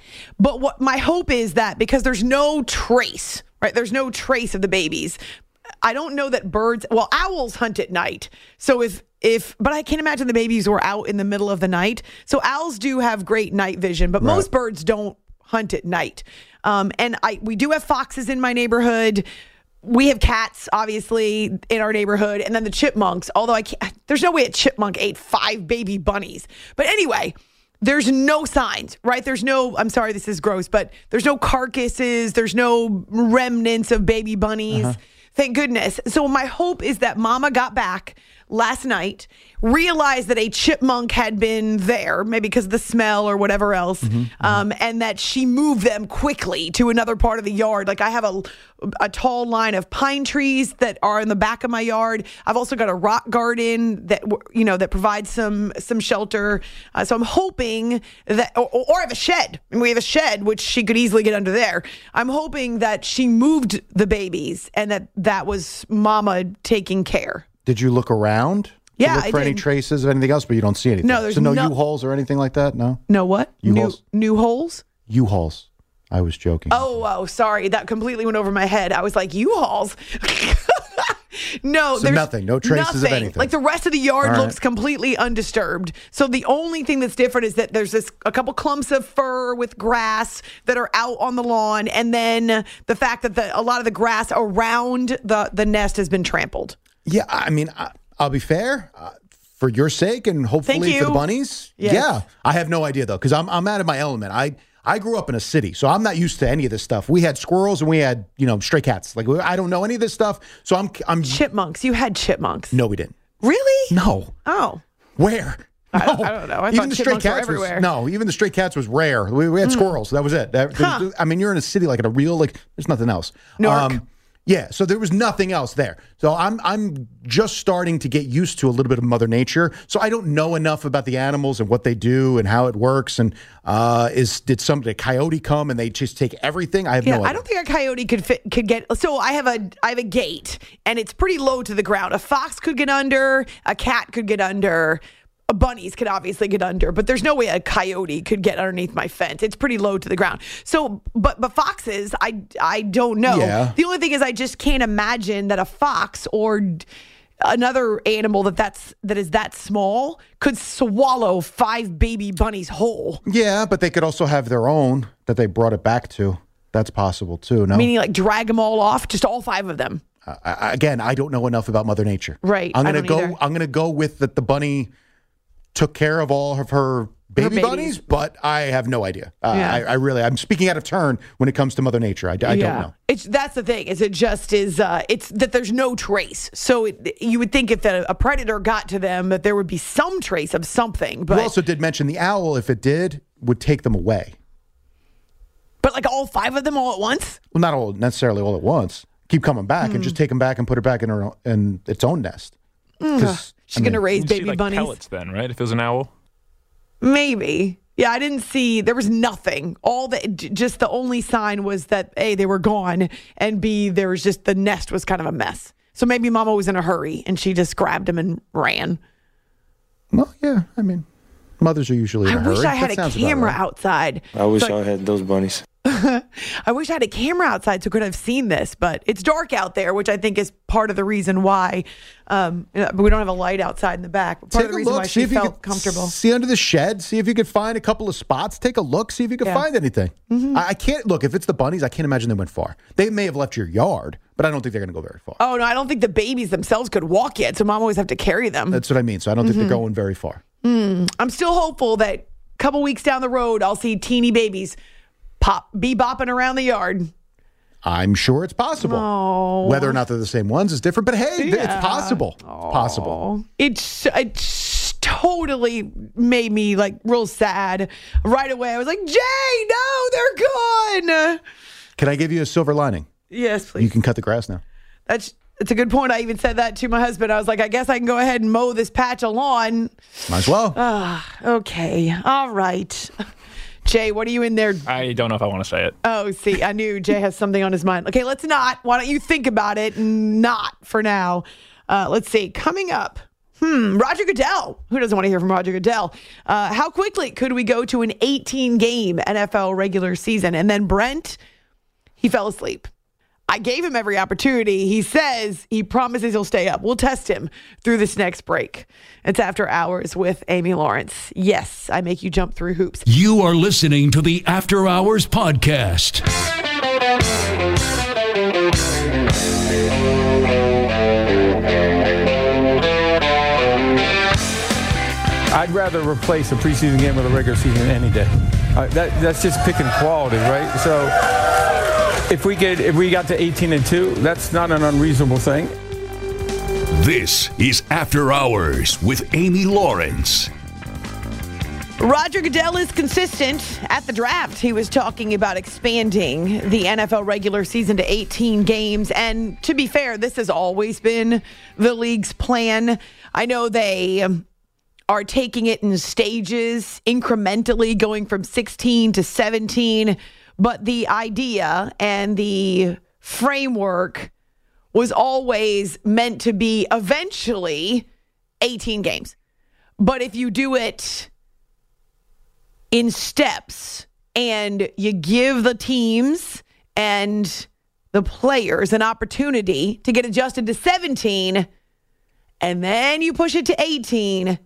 [SPEAKER 5] But what my hope is that because there's no trace, right? There's no trace of the babies. I don't know that birds, well, owls hunt at night. So if, if, but I can't imagine the babies were out in the middle of the night. So owls do have great night vision, but right. most birds don't hunt at night. Um, and I, we do have foxes in my neighborhood. We have cats, obviously, in our neighborhood. And then the chipmunks, although I can't, there's no way a chipmunk ate five baby bunnies. But anyway, there's no signs, right? There's no, I'm sorry, this is gross, but there's no carcasses. There's no remnants of baby bunnies. Uh-huh. Thank goodness. So my hope is that Mama got back last night, realized that a chipmunk had been there, maybe because of the smell or whatever else, mm-hmm, um, mm-hmm. and that she moved them quickly to another part of the yard. Like I have a, a tall line of pine trees that are in the back of my yard. I've also got a rock garden that, you know, that provides some some shelter. Uh, so I'm hoping that, or, or I have a shed. And we have a shed, which she could easily get under there. I'm hoping that she moved the babies and that that was Mama taking care.
[SPEAKER 13] Did you look around?
[SPEAKER 5] Yeah,
[SPEAKER 13] look for
[SPEAKER 5] I
[SPEAKER 13] any
[SPEAKER 5] did.
[SPEAKER 13] traces of anything else, but you don't see anything.
[SPEAKER 5] No, there's
[SPEAKER 13] so no,
[SPEAKER 5] no
[SPEAKER 13] U-Hauls or anything like that. No.
[SPEAKER 5] No what?
[SPEAKER 13] U-Hauls.
[SPEAKER 5] New new holes.
[SPEAKER 13] U-Hauls. I was joking.
[SPEAKER 5] Oh, oh, sorry, that completely went over my head. I was like, U-Hauls. No,
[SPEAKER 13] so
[SPEAKER 5] there's
[SPEAKER 13] nothing. No traces
[SPEAKER 5] nothing.
[SPEAKER 13] of anything.
[SPEAKER 5] Like the rest of the yard
[SPEAKER 13] All
[SPEAKER 5] looks
[SPEAKER 13] right.
[SPEAKER 5] completely undisturbed. So the only thing that's different is that there's this a couple clumps of fur with grass that are out on the lawn, and then the fact that the, a lot of the grass around the the nest has been trampled.
[SPEAKER 13] Yeah, I mean, I, I'll be fair. Uh, for your sake and hopefully
[SPEAKER 5] you.
[SPEAKER 13] for the bunnies.
[SPEAKER 5] Yes.
[SPEAKER 13] Yeah. I have no idea, though, because I'm, I'm out of my element. I, I grew up in a city, so I'm not used to any of this stuff. We had squirrels and we had, you know, stray cats. Like, I don't know any of this stuff, so I'm... I'm
[SPEAKER 5] Chipmunks. You had chipmunks.
[SPEAKER 13] No, we didn't.
[SPEAKER 5] Really?
[SPEAKER 13] No.
[SPEAKER 5] Oh.
[SPEAKER 13] Where?
[SPEAKER 5] I,
[SPEAKER 13] No.
[SPEAKER 5] I don't know. I
[SPEAKER 13] even
[SPEAKER 5] thought
[SPEAKER 13] the stray
[SPEAKER 5] chipmunks were
[SPEAKER 13] cats
[SPEAKER 5] everywhere.
[SPEAKER 13] was no. Even the stray cats was rare. We, we had
[SPEAKER 5] Mm.
[SPEAKER 13] squirrels. That was it. That,
[SPEAKER 5] Huh.
[SPEAKER 13] I mean, you're in a city like in a real like. There's nothing else.
[SPEAKER 5] Newark.
[SPEAKER 13] Yeah, so there was nothing else there. So I'm I'm just starting to get used to a little bit of Mother Nature. So I don't know enough about the animals and what they do and how it works. And uh, is did some did a coyote come and they just take everything? I have
[SPEAKER 5] Yeah,
[SPEAKER 13] no idea.
[SPEAKER 5] I don't think a coyote could fit could get. So I have a I have a gate and it's pretty low to the ground. A fox could get under. A cat could get under. Bunnies could obviously get under, but there's no way a coyote could get underneath my fence. It's pretty low to the ground. So, but but foxes, I I don't know.
[SPEAKER 13] Yeah.
[SPEAKER 5] The only thing is, I just can't imagine that a fox or d- another animal that that's that is that small could swallow five baby bunnies whole.
[SPEAKER 13] Yeah, but they could also have their own that they brought it back to. That's possible too. No,
[SPEAKER 5] Meaning, like drag them all off, just all five of them.
[SPEAKER 13] Uh, I, again, I don't know enough about Mother Nature.
[SPEAKER 5] Right.
[SPEAKER 13] I'm
[SPEAKER 5] I
[SPEAKER 13] gonna
[SPEAKER 5] don't
[SPEAKER 13] go.
[SPEAKER 5] either.
[SPEAKER 13] I'm gonna go with that. The bunny took care of all of her baby
[SPEAKER 5] babies.
[SPEAKER 13] bunnies, but I have no idea. Uh,
[SPEAKER 5] Yeah.
[SPEAKER 13] I, I really, I'm speaking out of turn when it comes to Mother Nature. I, I don't know.
[SPEAKER 5] It's that's the thing. Is it just is uh, it's that there's no trace. So it, you would think if a, a predator got to them that there would be some trace of something. But
[SPEAKER 13] you also did mention the owl. If it did, would take them away.
[SPEAKER 5] but like all five of them all at once.
[SPEAKER 13] Well, not all necessarily all at once. Keep coming back
[SPEAKER 5] Hmm.
[SPEAKER 13] and just take them back and put it back in her in its own nest. 'Cause
[SPEAKER 5] She's going to raise
[SPEAKER 8] You see,
[SPEAKER 5] baby
[SPEAKER 8] like,
[SPEAKER 5] bunnies.
[SPEAKER 8] pellets then, right? If it was an owl.
[SPEAKER 5] Maybe. Yeah, I didn't see, there was nothing. All the, j- just the only sign was that A, they were gone, and B, there was just, the nest was kind of a mess. So maybe Mama was in a hurry and she just grabbed him and ran.
[SPEAKER 13] Well, yeah, I mean, mothers are usually in
[SPEAKER 5] I
[SPEAKER 13] a hurry.
[SPEAKER 5] wish I had
[SPEAKER 13] That
[SPEAKER 5] a
[SPEAKER 13] sounds about
[SPEAKER 5] camera
[SPEAKER 13] right.
[SPEAKER 5] outside.
[SPEAKER 16] I wish
[SPEAKER 5] So-
[SPEAKER 16] I had those bunnies.
[SPEAKER 5] I wish I had a camera outside so I could have seen this, but it's dark out there, which I think is part of the reason why um, we don't have a light outside in the back. But part
[SPEAKER 13] Take
[SPEAKER 5] of the
[SPEAKER 13] a
[SPEAKER 5] reason
[SPEAKER 13] look,
[SPEAKER 5] why
[SPEAKER 13] see
[SPEAKER 5] she
[SPEAKER 13] if you
[SPEAKER 5] felt
[SPEAKER 13] could
[SPEAKER 5] comfortable.
[SPEAKER 13] see under the shed, see if you could find a couple of spots. Take a look, see if you could
[SPEAKER 5] Yeah.
[SPEAKER 13] find anything.
[SPEAKER 5] Mhm.
[SPEAKER 13] I, I can't look if it's the bunnies. I can't imagine they went far. They may have left your yard, but I don't think they're going to go very far.
[SPEAKER 5] Oh, no, I don't think the babies themselves could walk yet, so Mom always have to carry them.
[SPEAKER 13] That's what I mean. So I don't think
[SPEAKER 5] Mhm.
[SPEAKER 13] they're going very far.
[SPEAKER 5] Mm, I'm still hopeful that a couple weeks down the road, I'll see teeny babies pop, be bopping around the yard.
[SPEAKER 13] I'm sure it's possible.
[SPEAKER 5] Oh.
[SPEAKER 13] Whether or not they're the same ones is different, but hey,
[SPEAKER 5] Yeah.
[SPEAKER 13] it's possible. It's possible.
[SPEAKER 5] It's, it's totally made me like real sad right away. I was like, Jay, no, they're gone.
[SPEAKER 13] Can I give you a silver lining?
[SPEAKER 5] Yes, please.
[SPEAKER 13] You can cut the grass now.
[SPEAKER 5] That's that's a good point. I even said that to my husband. I was like, I guess I can go ahead and mow this patch of lawn.
[SPEAKER 13] Might as well.
[SPEAKER 5] Ah, okay. All right. Jay, what are you in there?
[SPEAKER 8] I don't know if I want to say it.
[SPEAKER 5] Oh, see, I knew Jay has something on his mind. Okay, let's not. Why don't you think about it? Not for now. Uh, let's see. Coming up. Hmm. Roger Goodell. Who doesn't want to hear from Roger Goodell? Uh, how quickly could we go to an eighteen game N F L regular season? And then Brent, he fell asleep. I gave him every opportunity. He says he promises he'll stay up. We'll test him through this next break. It's After Hours with Amy Lawrence. Yes, I make you jump through hoops.
[SPEAKER 11] You are listening to the After Hours Podcast.
[SPEAKER 17] I'd rather replace a preseason game with a regular season any day. Uh, that, that's just picking quality, right? So if we get if we got to eighteen and two, that's not an unreasonable thing.
[SPEAKER 11] This is After Hours with Amy Lawrence.
[SPEAKER 5] Roger Goodell is consistent. At the draft, he was talking about expanding the N F L regular season to eighteen games. And to be fair, this has always been the league's plan. I know they um, are taking it in stages, incrementally going from sixteen to seventeen. But the idea and the framework was always meant to be eventually eighteen games. But if you do it in steps and you give the teams and the players an opportunity to get adjusted to seventeen and then you push it to eighteen,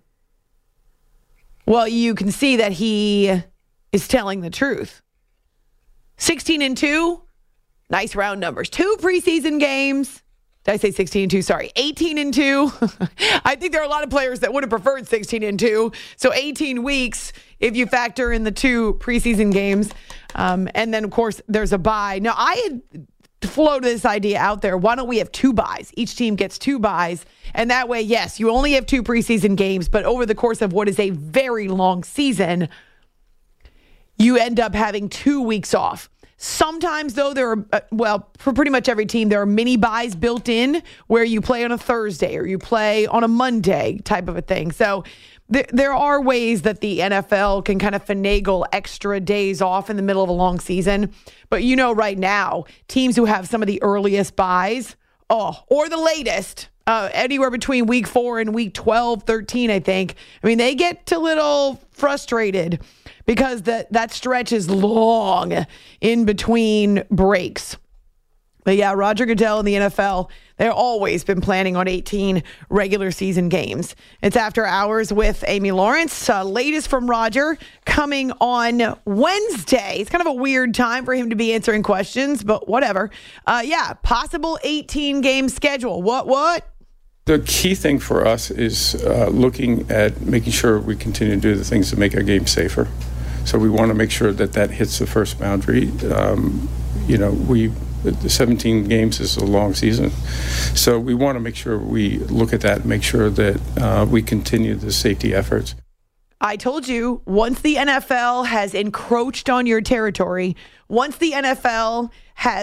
[SPEAKER 5] well, you can see that he is telling the truth. sixteen and two, nice round numbers. Two preseason games. Did I say sixteen and two? Sorry, eighteen and two. I think there are a lot of players that would have preferred sixteen and two. So eighteen weeks if you factor in the two preseason games. Um, and then, of course, there's a bye. Now, I had floated this idea out there. Why don't we have two byes? Each team gets two byes. And that way, yes, you only have two preseason games, but over the course of what is a very long season, you end up having two weeks off. Sometimes, though, there are, uh, well, for pretty much every team, there are mini buys built in where you play on a Thursday or you play on a Monday type of a thing. So th- there are ways that the N F L can kind of finagle extra days off in the middle of a long season. But you know, right now, teams who have some of the earliest buys, oh, or the latest, uh, anywhere between week four and week twelve, thirteen, I think. I mean, they get a little frustrated because that, that stretch is long in between breaks. But yeah, Roger Goodell and the N F L, they've always been planning on eighteen regular season games. It's After Hours with Amy Lawrence. Uh, latest from Roger coming on Wednesday. It's kind of a weird time for him to be answering questions, but whatever. Uh, yeah, possible eighteen game schedule. What, what?
[SPEAKER 17] The key thing for us is uh, looking at making sure we continue to do the things to make our game safer. So we want to make sure that that hits the first boundary. Um, you know, we the seventeen games is a long season. So we want to make sure we look at that and make sure that uh, we continue the safety efforts.
[SPEAKER 5] I told you, once the N F L has encroached on your territory, once the N F L has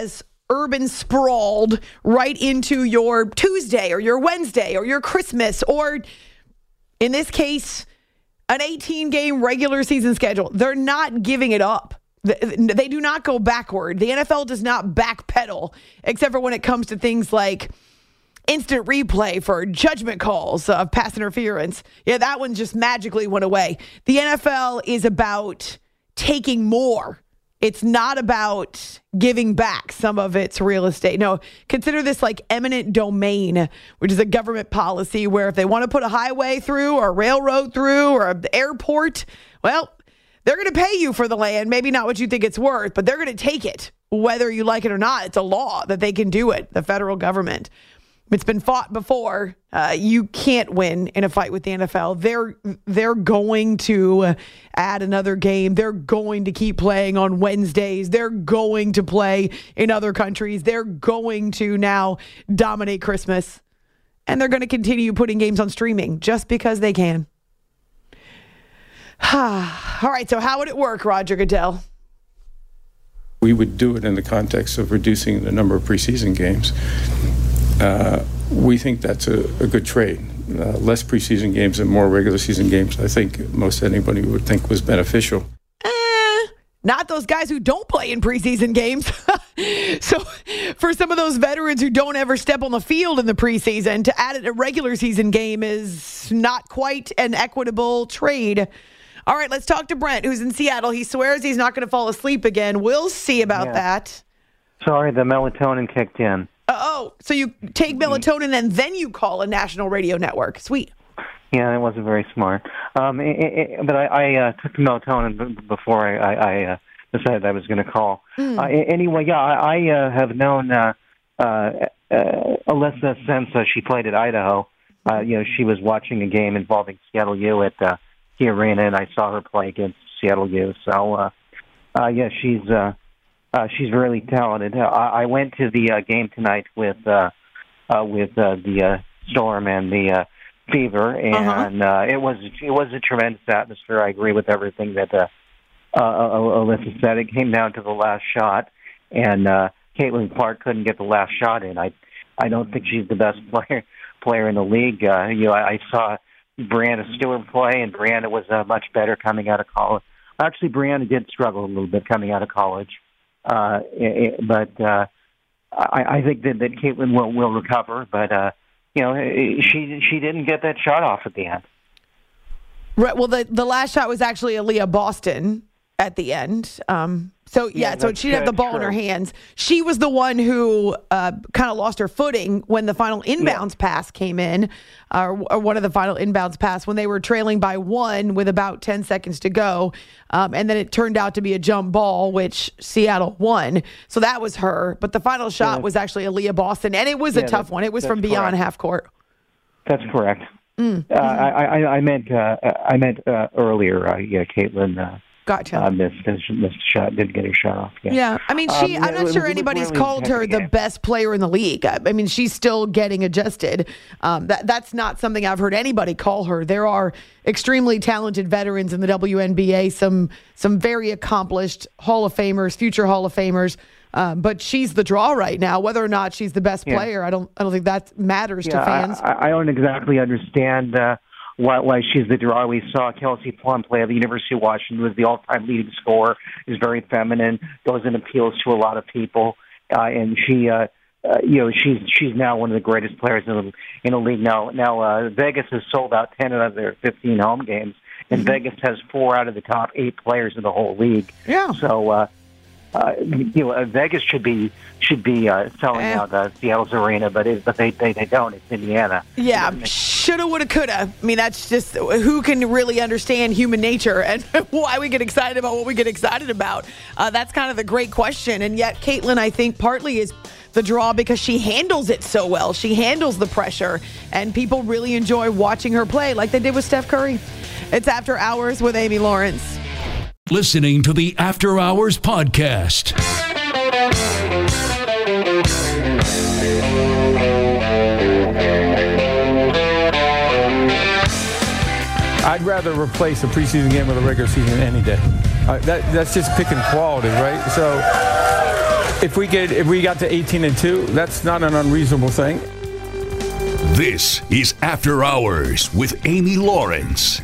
[SPEAKER 5] urban sprawled right into your Tuesday or your Wednesday or your Christmas, or in this case, an eighteen-game regular season schedule. They're not giving it up. They do not go backward. The N F L does not backpedal, except for when it comes to things like instant replay for judgment calls of pass interference. Yeah, that one just magically went away. The N F L is about taking more. It's not about giving back some of its real estate. No, consider this like eminent domain, which is a government policy where if they want to put a highway through or a railroad through or an airport, well, they're going to pay you for the land. Maybe not what you think it's worth, but they're going to take it, whether you like it or not. It's a law that they can do it, the federal government. It's been fought before. Uh, you can't win in a fight with the N F L. They're they're going to add another game. They're going to keep playing on Wednesdays. They're going to play in other countries. They're going to now dominate Christmas. And they're going to continue putting games on streaming just because they can. All right, so how would it work, Roger Goodell?
[SPEAKER 17] We would do it in the context of reducing the number of preseason games. Uh, we think that's a, a good trade. Uh, less preseason games and more regular season games, I think most anybody would think was beneficial.
[SPEAKER 5] Eh, not those guys who don't play in preseason games. So for some of those veterans who don't ever step on the field in the preseason, to add it a regular season game is not quite an equitable trade. All right, let's talk to Brent, who's in Seattle. He swears he's not going to fall asleep again. We'll see about
[SPEAKER 16] yeah.
[SPEAKER 5] that.
[SPEAKER 16] Sorry, the melatonin kicked in.
[SPEAKER 5] Oh, so you take melatonin and then you call a national radio network. Sweet.
[SPEAKER 16] Yeah, it wasn't very smart. Um, it, it, but I, I uh, took the melatonin before I, I, I uh, decided I was going to call. Mm. Uh, anyway, yeah, I, I uh, have known uh, uh, uh, Alyssa since uh, she played at Idaho. Uh, you know, she was watching a game involving Seattle U at uh, the arena, and I saw her play against Seattle U. So, uh, uh, yeah, she's... Uh, Uh, she's really talented. Uh, I, I went to the uh, game tonight with uh, uh, with uh, the uh, Storm and the uh, Fever, and uh-huh. uh, it was it was a tremendous atmosphere. I agree with everything that uh, uh, Alyssa said. It came down to the last shot, and uh, Caitlin Clark couldn't get the last shot in. I I don't think she's the best player player in the league. Uh, you know, I, I saw Brianna Stewart play, and Brianna was uh, much better coming out of college. Actually, Brianna did struggle a little bit coming out of college. Uh, it, but uh, I, I think that, that Caitlin will, will recover. But, uh, you know, she she didn't get that shot off at the end.
[SPEAKER 5] Right. Well, the, the last shot was actually Aaliyah Boston at the end. Um, so, yeah, yeah so she'd have the ball true. in her hands. She was the one who uh, kind of lost her footing when the final inbounds yeah. pass came in, uh, or one of the final inbounds pass, when they were trailing by one with about ten seconds to go. Um, and then it turned out to be a jump ball, which Seattle won. So that was her. But the final shot yeah. was actually Aaliyah Boston, and it was yeah, a tough one. It was from beyond correct. half court.
[SPEAKER 16] That's correct. Mm. Uh, I, I, I meant uh, I meant uh, earlier, uh, yeah, Caitlin uh,
[SPEAKER 5] Gotcha.
[SPEAKER 16] Uh, missed, missed shot, didn't get her shot off. Yeah,
[SPEAKER 5] yeah. I mean, she. Um, I'm not sure anybody's really called her the best player in the league. I, I mean, she's still getting adjusted. Um, that that's not something I've heard anybody call her. There are extremely talented veterans in the W N B A. Some some very accomplished Hall of Famers, future Hall of Famers. Um, but she's the draw right now. Whether or not she's the best yeah. player, I don't. I don't think that matters
[SPEAKER 16] yeah,
[SPEAKER 5] to fans.
[SPEAKER 16] I, I don't exactly understand. Uh, Why, why she's the draw. We saw Kelsey Plum play at the University of Washington, was the all-time leading scorer, is very feminine, goes and appeals to a lot of people, uh, and she, uh, uh, you know, she's she's now one of the greatest players in the in the league. Now, now uh, Vegas has sold out ten out of their fifteen home games, and mm-hmm. Vegas has four out of the top eight players in the whole league.
[SPEAKER 5] Yeah.
[SPEAKER 16] So, uh, uh, you know, uh, Vegas should be should be uh, selling eh. out uh, Seattle's arena, but it, but they, they they don't. It's Indiana.
[SPEAKER 5] Yeah. Shoulda, woulda, coulda. I mean, that's just who can really understand human nature and why we get excited about what we get excited about. Uh, that's kind of the great question. And yet, Caitlin, I think, partly is the draw because she handles it so well. She handles the pressure, and people really enjoy watching her play like they did with Steph Curry. It's After Hours with Amy Lawrence.
[SPEAKER 11] Listening to the After Hours podcast.
[SPEAKER 18] I'd rather replace a preseason game with a regular season any day. Uh, that, that's just picking quality, right? So If we get if we got to eighteen and two, that's not an unreasonable thing.
[SPEAKER 11] This is After Hours with Amy Lawrence.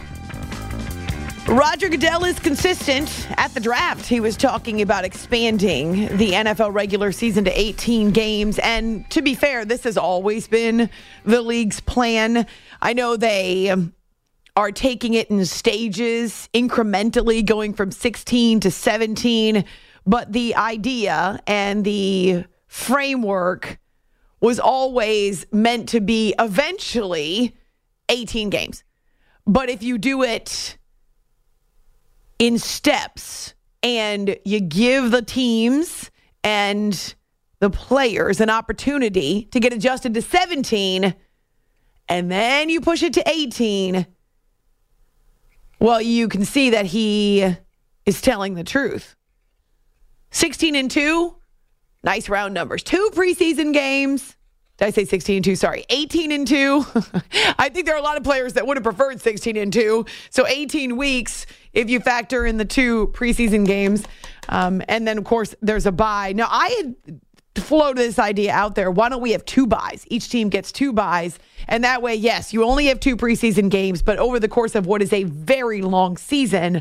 [SPEAKER 5] Roger Goodell is consistent. At the draft, he was talking about expanding the N F L regular season to eighteen games. And to be fair, this has always been the league's plan. I know they are taking it in stages, incrementally going from sixteen to seventeen. But the idea and the framework was always meant to be eventually eighteen games. But if you do it in steps and you give the teams and the players an opportunity to get adjusted to seventeen, and then you push it to eighteen, well, you can see that he is telling the truth. sixteen and two, nice round numbers. Two preseason games. Did I say sixteen and two? Sorry, eighteen and two. I think there are a lot of players that would have preferred sixteen and two. So eighteen weeks if you factor in the two preseason games. Um, and then, of course, there's a bye. Now, I had floated this idea out there. Why don't we have two byes? Each team gets two byes. And that way, yes, you only have two preseason games, but over the course of what is a very long season,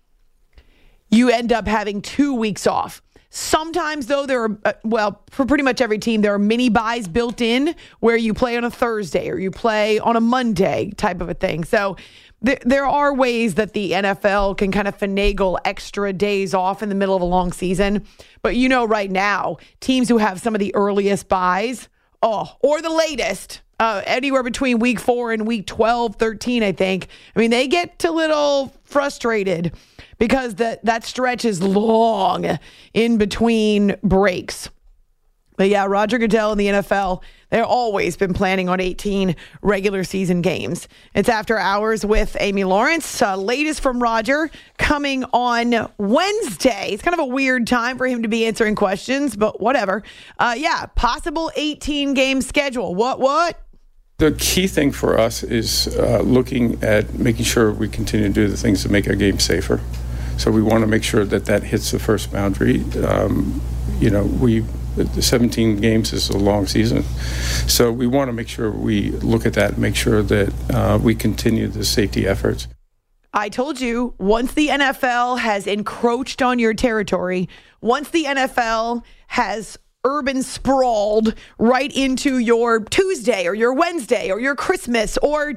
[SPEAKER 5] you end up having two weeks off. Sometimes, though, there are, uh, well, for pretty much every team, there are mini buys built in where you play on a Thursday or you play on a Monday type of a thing. So th- there are ways that the N F L can kind of finagle extra days off in the middle of a long season. But you know, right now, teams who have some of the earliest buys, oh, or the latest, uh, anywhere between week four and week twelve, thirteen, I think. I mean, they get a little frustrated because that that stretch is long in between breaks. But yeah, Roger Goodell and the N F L, they've always been planning on eighteen regular season games. It's After Hours with Amy Lawrence. Uh, latest from Roger coming on Wednesday. It's kind of a weird time for him to be answering questions, but whatever. Uh, yeah, possible eighteen-game schedule. What, what?
[SPEAKER 17] The key thing for us is uh, looking at making sure we continue to do the things to make our game safer. So we want to make sure that that hits the first boundary. Um, you know, we the seventeen games is a long season. So we want to make sure we look at that and make sure that uh, we continue the safety efforts.
[SPEAKER 5] I told you, once the N F L has encroached on your territory, once the N F L has urban sprawled right into your Tuesday or your Wednesday or your Christmas, or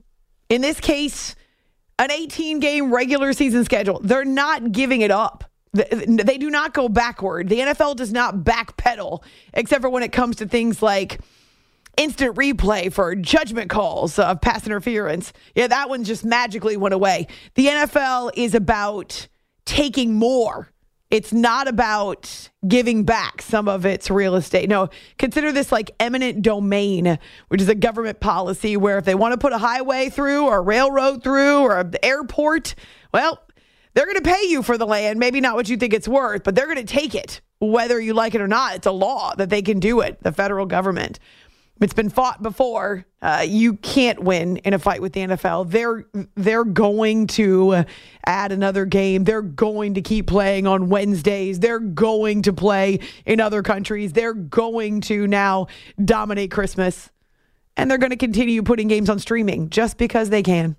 [SPEAKER 5] in this case, an eighteen-game regular season schedule, they're not giving it up. They do not go backward. The N F L does not backpedal, except for when it comes to things like instant replay for judgment calls of pass interference. Yeah, that one just magically went away. The N F L is about taking more. It's not about giving back some of its real estate. No, consider this like eminent domain, which is a government policy where if they want to put a highway through or a railroad through or an airport, well, they're going to pay you for the land. Maybe not what you think it's worth, but they're going to take it, whether you like it or not. It's a law that they can do it, the federal government. It's been fought before. Uh, you can't win in a fight with the N F L. They're they're going to add another game. They're going to keep playing on Wednesdays. They're going to play in other countries. They're going to now dominate Christmas. And they're going to continue putting games on streaming just because they can.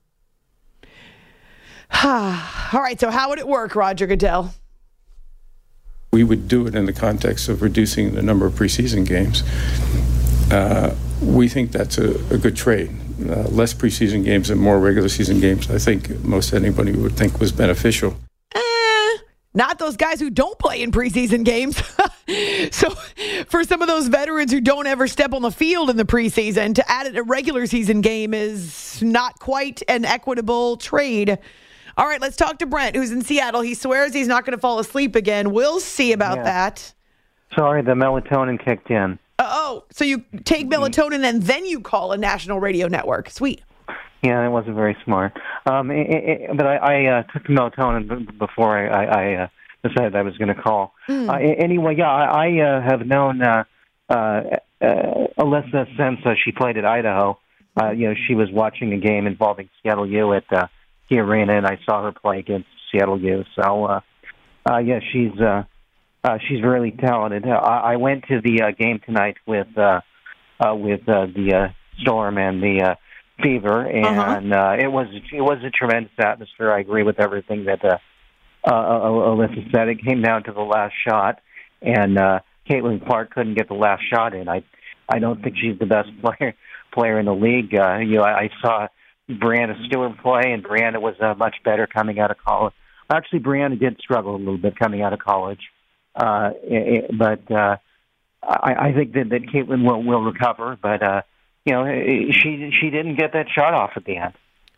[SPEAKER 5] All right, so how would it work, Roger Goodell?
[SPEAKER 17] We would do it in the context of reducing the number of preseason games. Uh, we think that's a, a good trade. Uh, less preseason games and more regular season games, I think most anybody would think was beneficial.
[SPEAKER 5] Eh, not those guys who don't play in preseason games. So for some of those veterans who don't ever step on the field in the preseason, to add it a regular season game is not quite an equitable trade. All right, let's talk to Brent, who's in Seattle. He swears he's not going to fall asleep again. We'll see about
[SPEAKER 16] yeah.
[SPEAKER 5] that.
[SPEAKER 16] Sorry, the melatonin kicked in.
[SPEAKER 5] Oh, so you take melatonin and then you call a national radio network. Sweet.
[SPEAKER 16] Yeah, it wasn't very smart. Um, it, it, but I, I uh, took the melatonin before I, I, I uh, decided I was going to call. Mm. Uh, anyway, yeah, I, I uh, have known uh, uh, uh, Alyssa since uh, she played at Idaho. Uh, you know, she was watching a game involving Seattle U at uh, the arena, and I saw her play against Seattle U. So, uh, uh, yeah, she's... Uh, uh, she's really talented. Uh, I, I went to the uh, game tonight with uh, uh, with uh, the uh, Storm and the uh, Fever, and uh-huh. uh, it was it was a tremendous atmosphere. I agree with everything that uh, uh, Alyssa said. It came down to the last shot, and uh, Caitlin Clark couldn't get the last shot in. I I don't think she's the best player player in the league. Uh, you know, I, I saw Brianna Stewart play, and Brianna was uh, much better coming out of college. Actually, Brianna did struggle a little bit coming out of college, uh, it, but uh, I, I think that, that Caitlin will will recover. But uh, you know, she she didn't get that shot off at the end.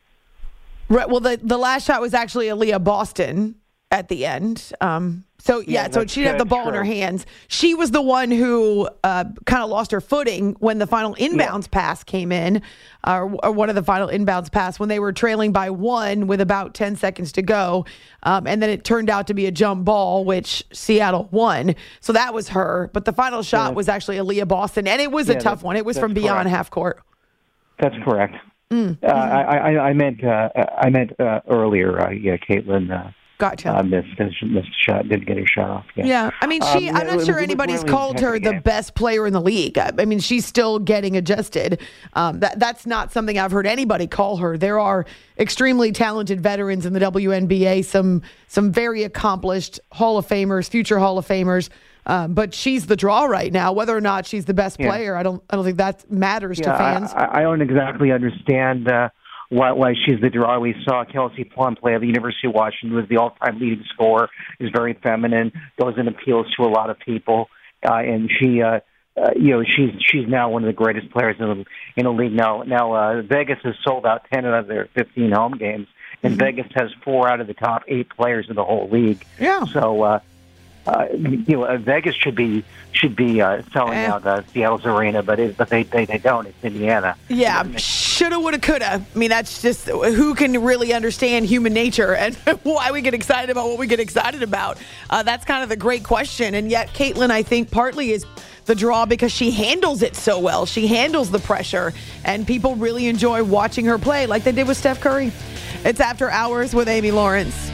[SPEAKER 5] Right. Well, the the last shot was actually Aaliyah Boston at the end. Um, so yeah, yeah so she'd have the ball true. in her hands. She was the one who uh, kind of lost her footing when the final inbounds yeah. pass came in, uh, or one of the final inbounds pass when they were trailing by one with about ten seconds to go, um, and then it turned out to be a jump ball, which Seattle won. So that was her. But the final shot yeah. was actually Aaliyah Boston, and it was yeah, a tough one. It was from beyond correct. half court.
[SPEAKER 16] That's correct.
[SPEAKER 5] Mm.
[SPEAKER 16] Uh, I, I, I meant uh, I meant uh, earlier. Uh, yeah, Caitlin. Uh,
[SPEAKER 5] Gotcha.
[SPEAKER 16] Uh, missed, missed shot, didn't get her shot off. Yeah,
[SPEAKER 5] yeah. I mean, she. Um, I'm not sure anybody's really called her the best player in the league. I, I mean, she's still getting adjusted. Um, that that's not something I've heard anybody call her. There are extremely talented veterans in the W N B A. Some some very accomplished Hall of Famers, future Hall of Famers. Um, but she's the draw right now. Whether or not she's the best
[SPEAKER 16] yeah.
[SPEAKER 5] player, I don't. I don't think that matters
[SPEAKER 16] yeah,
[SPEAKER 5] to fans.
[SPEAKER 16] I, I don't exactly understand. Uh, Why, why she's the draw. We saw Kelsey Plum play at the University of Washington, was the all-time leading scorer, is very feminine, goes and appeals to a lot of people, uh, and she, uh, uh, you know, she's she's now one of the greatest players in the in the league. Now, now uh, Vegas has sold out ten out of their fifteen home games, and mm-hmm. Vegas has four out of the top eight players in the whole league.
[SPEAKER 5] Yeah.
[SPEAKER 16] So, uh, uh, you know, uh, Vegas should be should be uh, selling eh. out uh, Seattle's arena, but it, but they, they they don't. It's Indiana.
[SPEAKER 5] Yeah. Shoulda, woulda, coulda. I mean, that's just who can really understand human nature and why we get excited about what we get excited about. Uh, that's kind of the great question. And yet, Caitlin, I think, partly is the draw because she handles it so well. She handles the pressure, and people really enjoy watching her play like they did with Steph Curry. It's After Hours with Amy Lawrence.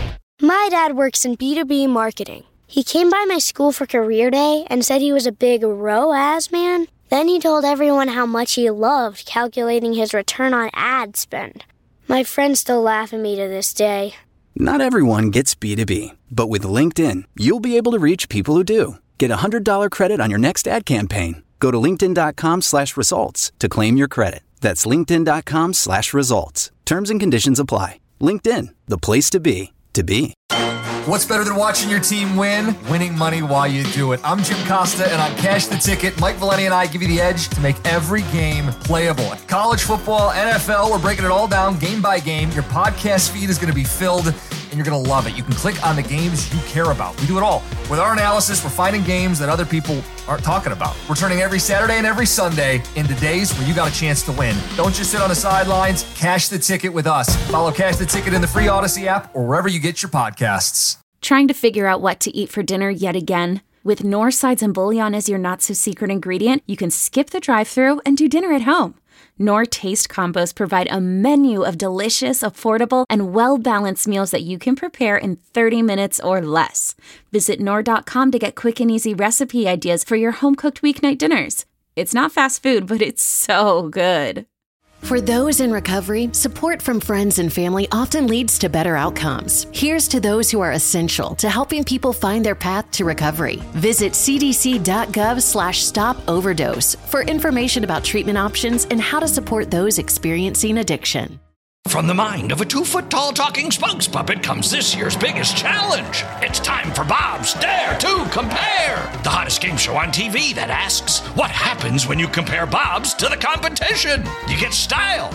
[SPEAKER 3] My dad works in B two B marketing. He came by my school for career day and said he was a big R O A S man. Then he told everyone how much he loved calculating his return on ad spend. My friends still laugh at me to this day.
[SPEAKER 4] Not everyone gets B two B, but with LinkedIn, you'll be able to reach people who do. Get a one hundred dollars credit on your next ad campaign. Go to linkedin.com slash results to claim your credit. That's linkedin.com slash results. Terms and conditions apply. LinkedIn, the place to be, to be.
[SPEAKER 19] What's better than watching your team win? Winning money while you do it. I'm Jim Costa, and on Cash the Ticket, Mike Valeni and I give you the edge to make every game playable. College football, N F L, we're breaking it all down game by game. Your podcast feed is going to be filled, and you're going to love it. You can click on the games you care about. We do it all. With our analysis, we're finding games that other people aren't talking about. We're turning every Saturday and every Sunday into days where you got a chance to win. Don't just sit on the sidelines. Cash the Ticket with us. Follow Cash the Ticket in the free Odyssey app or wherever you get your podcasts.
[SPEAKER 20] Trying to figure out what to eat for dinner yet again? With Knorr sides and bouillon as your not-so-secret ingredient, you can skip the drive-thru and do dinner at home. Knorr Taste Combos provide a menu of delicious, affordable, and well-balanced meals that you can prepare in thirty minutes or less. Visit Knorr dot com to get quick and easy recipe ideas for your home-cooked weeknight dinners. It's not fast food, but it's so good.
[SPEAKER 10] For those in recovery, support from friends and family often leads to better outcomes. Here's to those who are essential to helping people find their path to recovery. Visit cdc.gov slash stop overdose for information about treatment options and how to support those experiencing addiction.
[SPEAKER 1] From the mind of a two-foot-tall talking spokes puppet comes this year's biggest challenge. It's time for Bob's Dare to Compare, the hottest game show on T V that asks, what happens when you compare Bob's to the competition? You get style.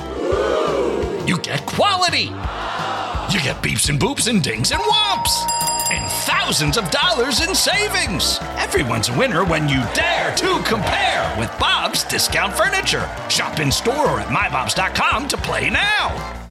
[SPEAKER 1] You get quality. You get beeps and boops and dings and whomps. And thousands of dollars in savings. Everyone's a winner when you dare to compare with Bob's Discount Furniture. Shop in store or at my bobs dot com to play now.